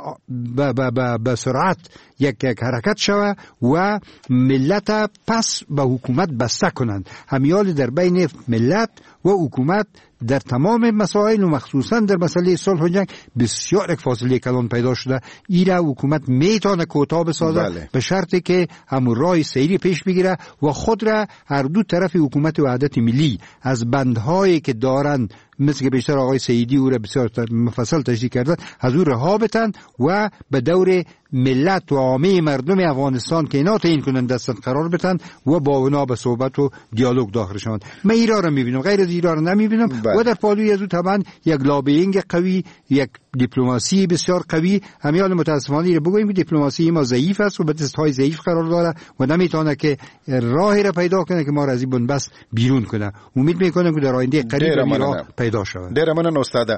به سرعت یک یک حرکت شوه و ملت پس به حکومت بسته کنند. همیال در بین ملت و حکومت در تمام مسائل و مخصوصا در مسئله صلح و جنگ بسیار یک فاصله کلان پیدا شده. ایرا حکومت میتونه کوتاه بسازه، بله، به شرطی که همون راه سیری پیش بگیره و خود را هر دو طرف حکومت وحدت ملی از بندهایی که دارن، مثل که بیشتر آقای سیدی او را بسیار مفصل تشریح کرده، از او رها بتن و به دور ملت و عامه مردم افغانستان که اینا تعیین کنند دستن قرار بتن و با اونا به صحبت و دیالوگ داخل شوند. من ایران را میبینم، غیر از ایران را نمیبینم. و در پالوی از او طبعا یک لابینگ قوی، یک دیپلماسی بسیار قوی. همیال متاسفانه را بگوییم که دیپلماسی ما ضعیف است و به دستهای ضعیف قرار داره و نمیتونه که راهی را پیدا کنه که ما را از این بنبست بیرون کنه. امید میکنم که در آینده قریب راه پیدا شود. ډیره مننه استاد.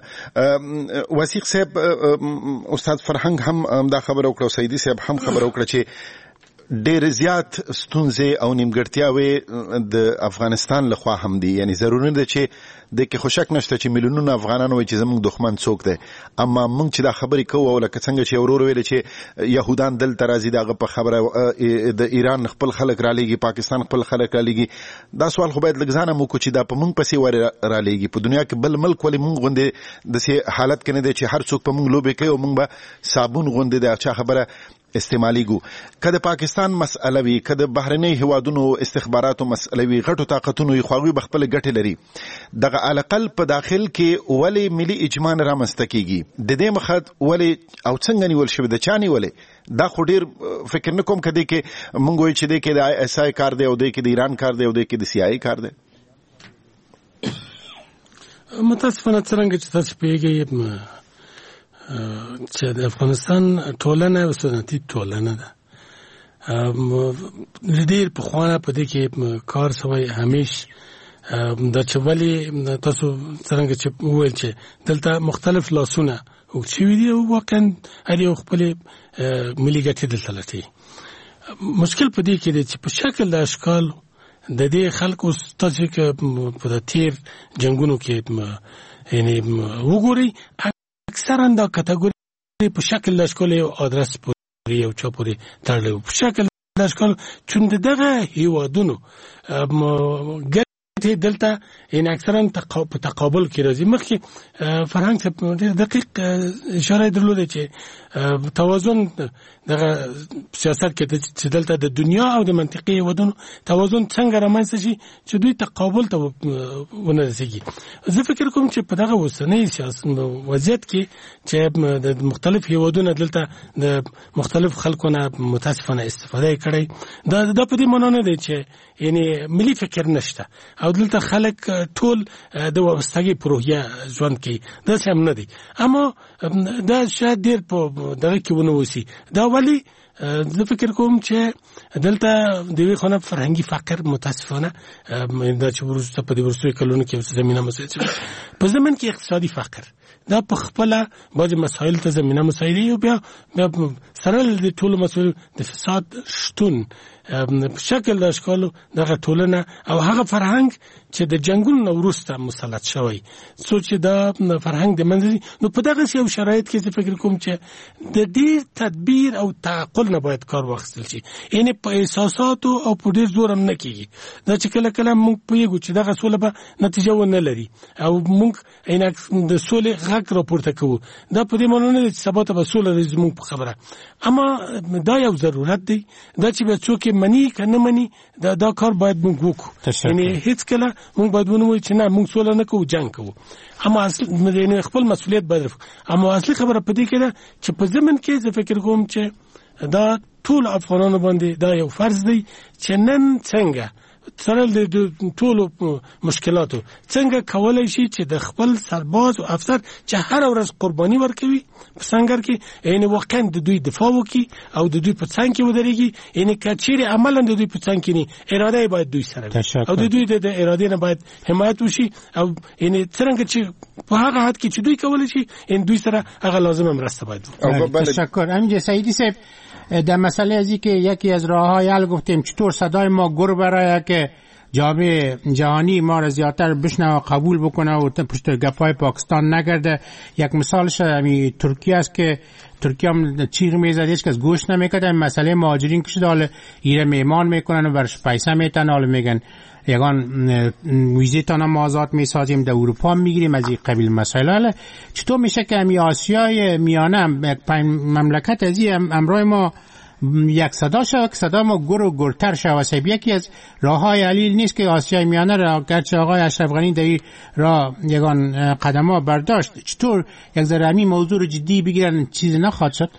وثیق صاحب، استاد فرهنګ هم دا خبر وکړو، سیدی صاحب هم خبر وکړه چې ډېر زیات ستونزې او نیمګړتیاوې د افغانستان لخوا هم دي. یعنی ضروري ده چې د کې خوشک نشته چې میلیونونه افغانان وایي چې زموږ دښمن څوک دی، اما موږ چې دا خبرې کوو او لکه څنګه چې ورور ویل چې یهودان دلته راځي دغه په خبره د ایران خپل خلک را لېږي، پاکستان خپل خلک را لېږي، دا سوال خو باید لږ ځان هم وکړو چې دا په موږ پسې ولې را لېږي. په دنیا کې بل ملک ولې موږ غوندې داسې حالت کې نه دی چې هر څوک په موږ لوبې کوي او موږ به صابون غوندې د چا خبره استعمالیږو. که د پاکستان مسئله وي، که د بهرنۍ هیوادونو استخباراتو مسئله وي، غټو طاقتونو یې خو هغوی به خپلې ګټې لري. دغه علاقل په داخل کې ولې ملي اجماع نه رامنځته کېږي؟ د دې مخه ولې او څنګه نیول شوې؟ د چا نیولې؟ دا خو ډېر فکر نه کوم که دی کې موږ وایو چې دی کې د آی اس آی کار دی او دی کې د ایران کار دی او دی کې د سی آی کار دی. متاسفانه څرنګه چې تاسو پوهېږئ چې د افغانستان ټولنه یو سنتي ټولنه ده. ډېر پخوانه په دې کې کار شوی همیش دا چې ولې تاسو څرنګه چې وویل چې دلته مختلف لاسونه اوږد شوي دي او واقعا هر یو خپلې ملي ګټې دلته لټوي. مشکل په دې کې دی چې په شکل د اشکال د دې خلکو تاسو کې په تیر جنگونو کې یعنی وګورئ اکثرا دا کټګوري په شکل د اشکال یو ادرس پورې او چا پورې تړلی په شکل د اشکال چون دغه هیوادونو ګټې دلته یعنې اکثرا په تقابل کې راځي. مخکې فرهنګ صاحب ډېر دقیق اشاره یې درلوده چې توازن دغه سیاست کې چې دلته د دنیا او د منطقې هیوادونو توازن څنګه رامنځته شي چې دوی تقابل ته ونه رسېږي. زه فکر کوم چې په دغه اوسنۍ سیاست وضعیت کې چې د مختلف هیوادونو دلته د مختلف خلکو نه متاسفانه استفاده یې کړې، دا دا په دې معنا نه دی چې یعنې ملي فکر نشته او دلته خلک ټول د وابستګۍ په روحیه ژوند کوي، داسې هم نه دی. اما دا شاید ډېر په دغه کې ونه اوسي. دا ولې زه فکر کوم چې دلته د یوې خوا نه فرهنګي فقر متاسفانه دا چې وروسته په دې وروستیو کلونو کې زمینه مساعد شوې، په ضمن کې اقتصادي فقر دا په خپله بعضې مسایلو ته زمینه مساعدوي او بیا سره د ټولو مسایلو د فساد شتون په شکل د اشکالو دغه ټولنه او هغه فرهنګ چې د جنګونو نه وروسته مسلط شوی څو چې دا فرهنګ د منځ نو په دغسې یو شرایط کې زه فکر کوم چې د ډېر تدبیر او تعقل نه باید کار واخیستل شي. یعنې په احساساتو او په ډېر زور هم نه کېږي. دا چې کله کله موږ پوهېږو چې دغه سوله به نتیجه ونه لري او موږ د سولې غږ راپورته کوو، دا په دې معنا نه دی چې سبا ته به سوله راځي زموږ په خبره. اما دا یو ضرورت دی، دا چې بیا څوک مني که نه مني دا, دا کار باید موږ وکړو. یعنې هېڅ کله موږ باید ونه وایو چې نه موږ سوله نه کوو، جنګ کوو. اما اصل خپل مسؤلیت باید رفو. اما اصلي خبره په دې کې ده چې په ضمن کې زه فکر کوم چې دا ټول افغانانو باندې دا یو فرض دی چې نن څنګه سره د ټولو مشکلاتو څنګه کولای شي چې د خپل سرباز او افسر چې هر ورځ قرباني ورکوي په سنگر کې یعنې واقعا د دوی دفاع وکړي او د دوی په څنګ کې ودرېږي. یعنې که چیرې عملا د دوی په څنګ کې نه اراده یې باید دوی سره وي او د دوی د ارادې نه باید حمایت وشي او یعنې څرنګه چې په هغه حد کې چې دوی کولی شي یعنې دوی سره هغه لازمه مرسته باید وکړي. تشکر. امین سعیدی صاحب، در مسئله ازی که یکی از راه‌های حل گفتیم چطور صدای ما گر برای که جامعه جهانی ما را زیادتر بشنوه و قبول بکنه و پشت گپای پاکستان نگرده. یک مثالش همین ترکیه است که ترکیه هم چیغ میزد هیچ کس گوش نمیکرده. مسئله مهاجرین که شده حالا ایره میمان میکنن و برش پیسه میتن، حالا میگن یگان ویزه تانم آزاد میسازیم در اروپا میگیریم از این قبیل مسائل. حالا چطور میشه که همی آسیای میانه مملکت از این امرای ما یک صدا شد که صدا ما گر و گرتر شد؟ یکی از راه های علیل نیست که آسیای میانه را گرچه آقای اشرف غنی در این راه یگان قدم ها برداشت، چطور یک ذره همین موضوع رو جدی بگیرن چیزی نخواهد شد؟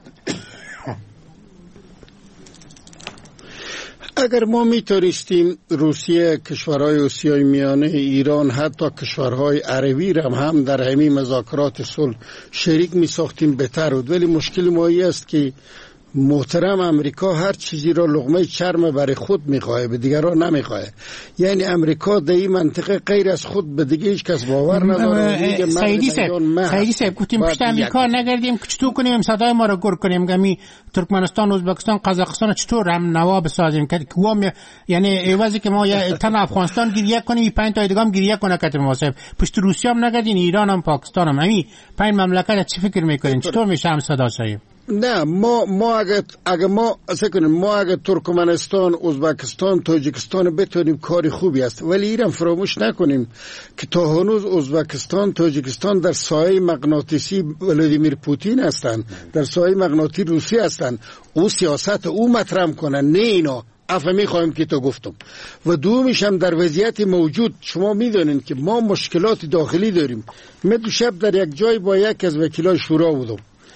اگر ما میتونستیم روسیه، کشورهای آسیای میانه، ایران، حتی کشورهای عربی را هم در همین مذاکرات صلح شریک میساختیم بهتر بود. ولی مشکل ما این است که محترم امریکا هر چیزی را لقمه چرم برای خود میخواه، به دیگران نمیخواه. یعنی امریکا در این منطقه غیر از خود به دیگه هیچ کس باور نداره. سعیدی صاحب سعیدی صاحب گفتیم پشت امریکا نگردیم که چطور کنیم صدای ما رو گر کنیم، گمی ترکمنستان، ازبکستان، قزاقستان چطور هم نوا بسازیم که قوم، یعنی ایوازی که ما یا تن افغانستان گریه کنیم پنج تا دیگه هم گریه کنه کتر ما صاحب. پشت روسیه هم نگردین، ایران هم پاکستان هم، همین پنج مملکت چی فکر میکنین چطور میشه هم صدا صاحب؟ نه ما ما اگه اگه ما اصلا کنیم ما اگه ترکمنستان، ازبکستان، تاجیکستان بتونیم کاری خوبی است، ولی ایران فراموش نکنیم که تا هنوز ازبکستان، تاجیکستان در سایه مغناطیسی ولادیمیر پوتین هستند، در سایه مغناطیسی روسیه هستند. او سیاست او مطرح کنن، نه اینا. افهمی خواهیم که تو گفتم. و دومیش هم در وضعیت موجود شما میدونین که ما مشکلات داخلی داریم. من دو شب در یک جای با یک از وکیلای شورا بودم،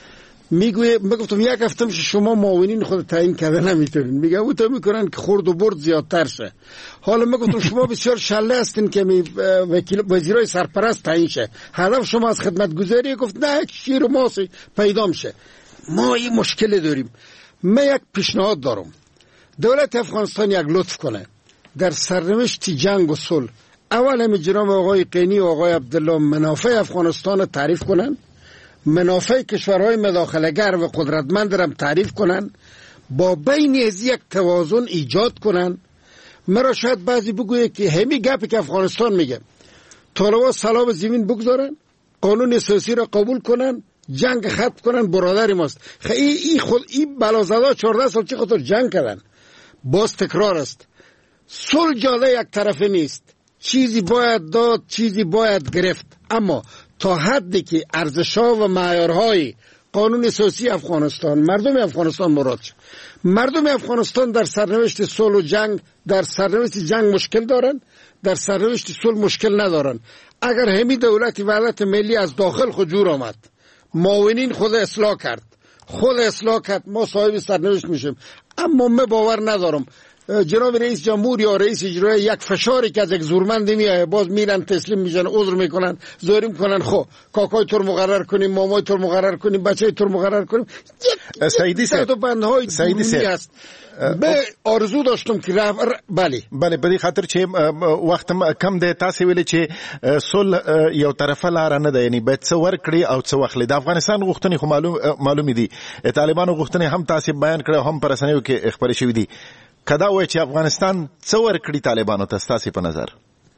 میگوی میگفتم یک هفته میشه شما معاونین خود تعیین کردن نمیتونین، میگه او تو میکنن که خورد و برد زیادتر شه. حالا میگفتم شما بسیار شله هستین که می وکیل وزیرای سرپرست تعیین شه، هدف شما از خدمتگزاری، گفت نه شیر ماسی پیدا میشه. ما این مشکل داریم. من یک پیشنهاد دارم، دولت افغانستان یک لطف کنه در سرنوشت جنگ و صلح اول هم جناب آقای قینی و آقای عبدالله منافع افغانستان رو تعریف کنن، منافع کشورهای مداخله‌گر و قدرتمند را تعریف کنن، با بین از یک توازن ایجاد کنن. مرا شاید بعضی بگویه که همین گپی که افغانستان میگه، طالبان سلام زمین بگذارن، قانون اساسی را قبول کنن، جنگ ختم کنن، برادر ماست. خیلی این خود این بلازادا چهارده سال چه خاطر جنگ کردن. باز تکرار است، صلح جاده یک طرفه نیست، چیزی باید داد، چیزی باید گرفت، اما تا حدی که ارزش‌ها و معیارهای قانون اساسی افغانستان، مردم افغانستان مراد شد. مردم افغانستان در سرنوشت صلح و جنگ، در سرنوشت جنگ مشکل دارن، در سرنوشت صلح مشکل ندارن. اگر همین دولت وحدت ملی از داخل خود جور آمد، معاونین خود اصلاح کرد، خود اصلاح کرد، ما صاحب سرنوشت میشیم. اما من باور ندارم جناب رئیس جمهور یا رئیس اجرایی یک فشاری که از یک زورمند میایه باز میرن تسلیم میشن، عذر میکنن، زوری میکنن، خب کاکای تو مقرر کنیم، مامای تو مقرر کنیم، بچه تو مقرر کنیم. سعیدی صاحب، تو بندهای درونی است. به آرزو داشتم که رف... بله بله په دې خاطر چې وخت کم دی، تاسو ویل چې صلح یو طرفه لار نه ده، یعنی باید څه ورکړي او څه واخلي. د افغانستان غوښتنې خو معلوم معلومې دي، طالبانو غوښتنې هم تاسو بیان کړو، هم پر رسنیو کې خبرې شوې دي. کدا وای چې افغانستان څه ورکړي طالبانو ته ستاسو په نظر؟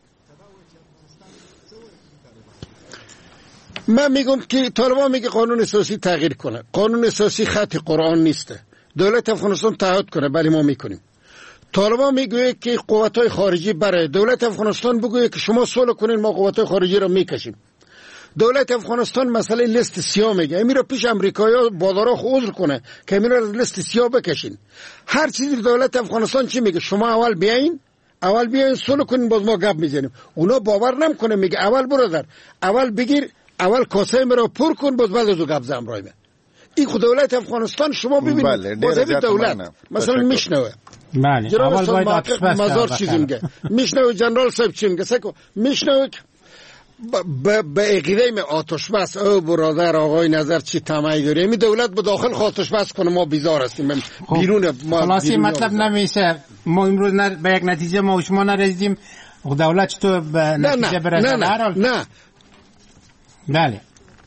من میگم که طالبان میگه قانون اساسی تغییر کنه. قانون اساسی خط قرآن نیسته. دولت افغانستان تعهد کنه، بله ما میکنیم. طالبان میگه که قوت‌های خارجی برای دولت افغانستان بگویه که شما صلح کنین، ما قوت‌های خارجی رو میکشیم. دولت افغانستان مسئله لیست سیاه میگه، امیرا پیش امریکایی‌ها بادارا عذر کنه که امیرا لیست سیاه بکشین. هر چیزی دولت افغانستان چی میگه؟ شما اول بیاین، اول بیاین صلح کنین، باز ما گپ میزنیم. اونا باور نمیکنه، میگه اول برادر، اول بگیر، اول کاسه مرا پر کن، باز بعد از گپ زدم رایم. این خود دولت افغانستان شما ببینید، باز همین دولت مثلا میشنوه. بله اول باید آتش بس مزار چیزی میگه، میشنوه جنرال صاحب چی میگه، سکو میشنوه به عقیده می آتش بس. او برادر آقای نظر چی طمعی داره؟ می دولت به داخل آتش بس کنه، ما بیزار هستیم بیرون. ما خلاصی مطلب نمیشه ما امروز به یک نتیجه ما و شما نرسیدیم، دولت چطور به نتیجه برسه؟ نه نه نه بله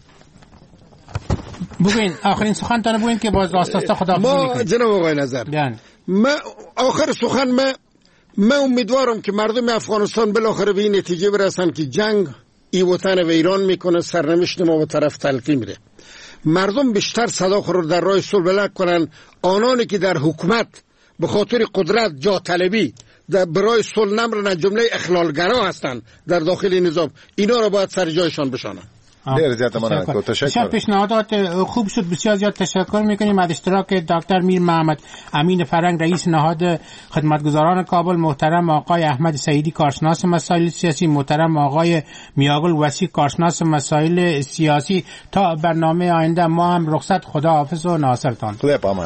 بگوین آخرین سخن تانه بگوین که باز آستاستا خدا ما جناب آقای نظر بیان. ما آخر سخن ما من امیدوارم که مردم افغانستان بالاخره به این نتیجه برسن که جنگ ای وطن و ایران میکنه، سرنوشت ما به طرف تلقی میره. مردم بیشتر صدا خور در راه صلح بلند کنن. آنانی که در حکومت به خاطر قدرت جا طلبی در برای صلح نمرن، جمله اخلالگرا هستن در داخل نظام، اینا رو باید سر جایشان بشانن. دیر زیاد مننه. تشکر. پیشنهادات خوب شد، بسیار زیاد تشکر میکنیم از اشتراک دکتر میر محمد امین فرنگ رئیس نهاد خدمتگزاران کابل، محترم آقای احمد سعیدی کارشناس مسائل سیاسی، محترم آقای میاگل وسیع کارشناس مسائل سیاسی. تا برنامه آینده ما هم رخصت، خدا حافظ و ناصرتان. خدا پامان.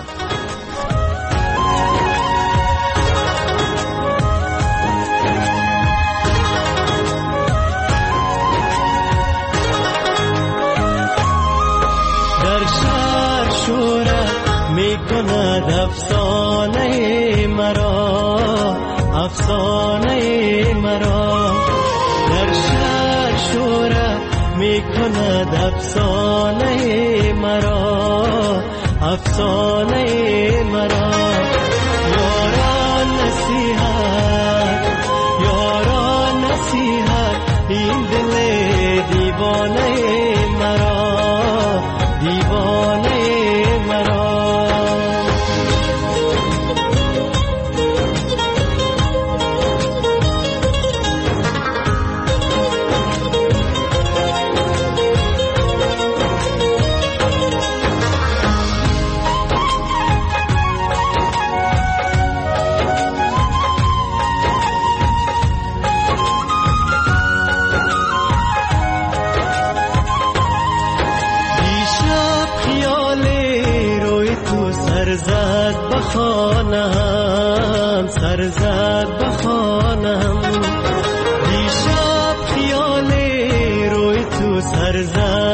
میکنه افسانه مرا، افسانه مرا در شهر شوره می کند افسانه مرا، افسانه مرا. یاران نصیحت، یاران نصیحت این دل دیوانه مرا، دیوانه مرا. سرزد بخانم، سرزد بخانم دیشب خیال روی تو سرزد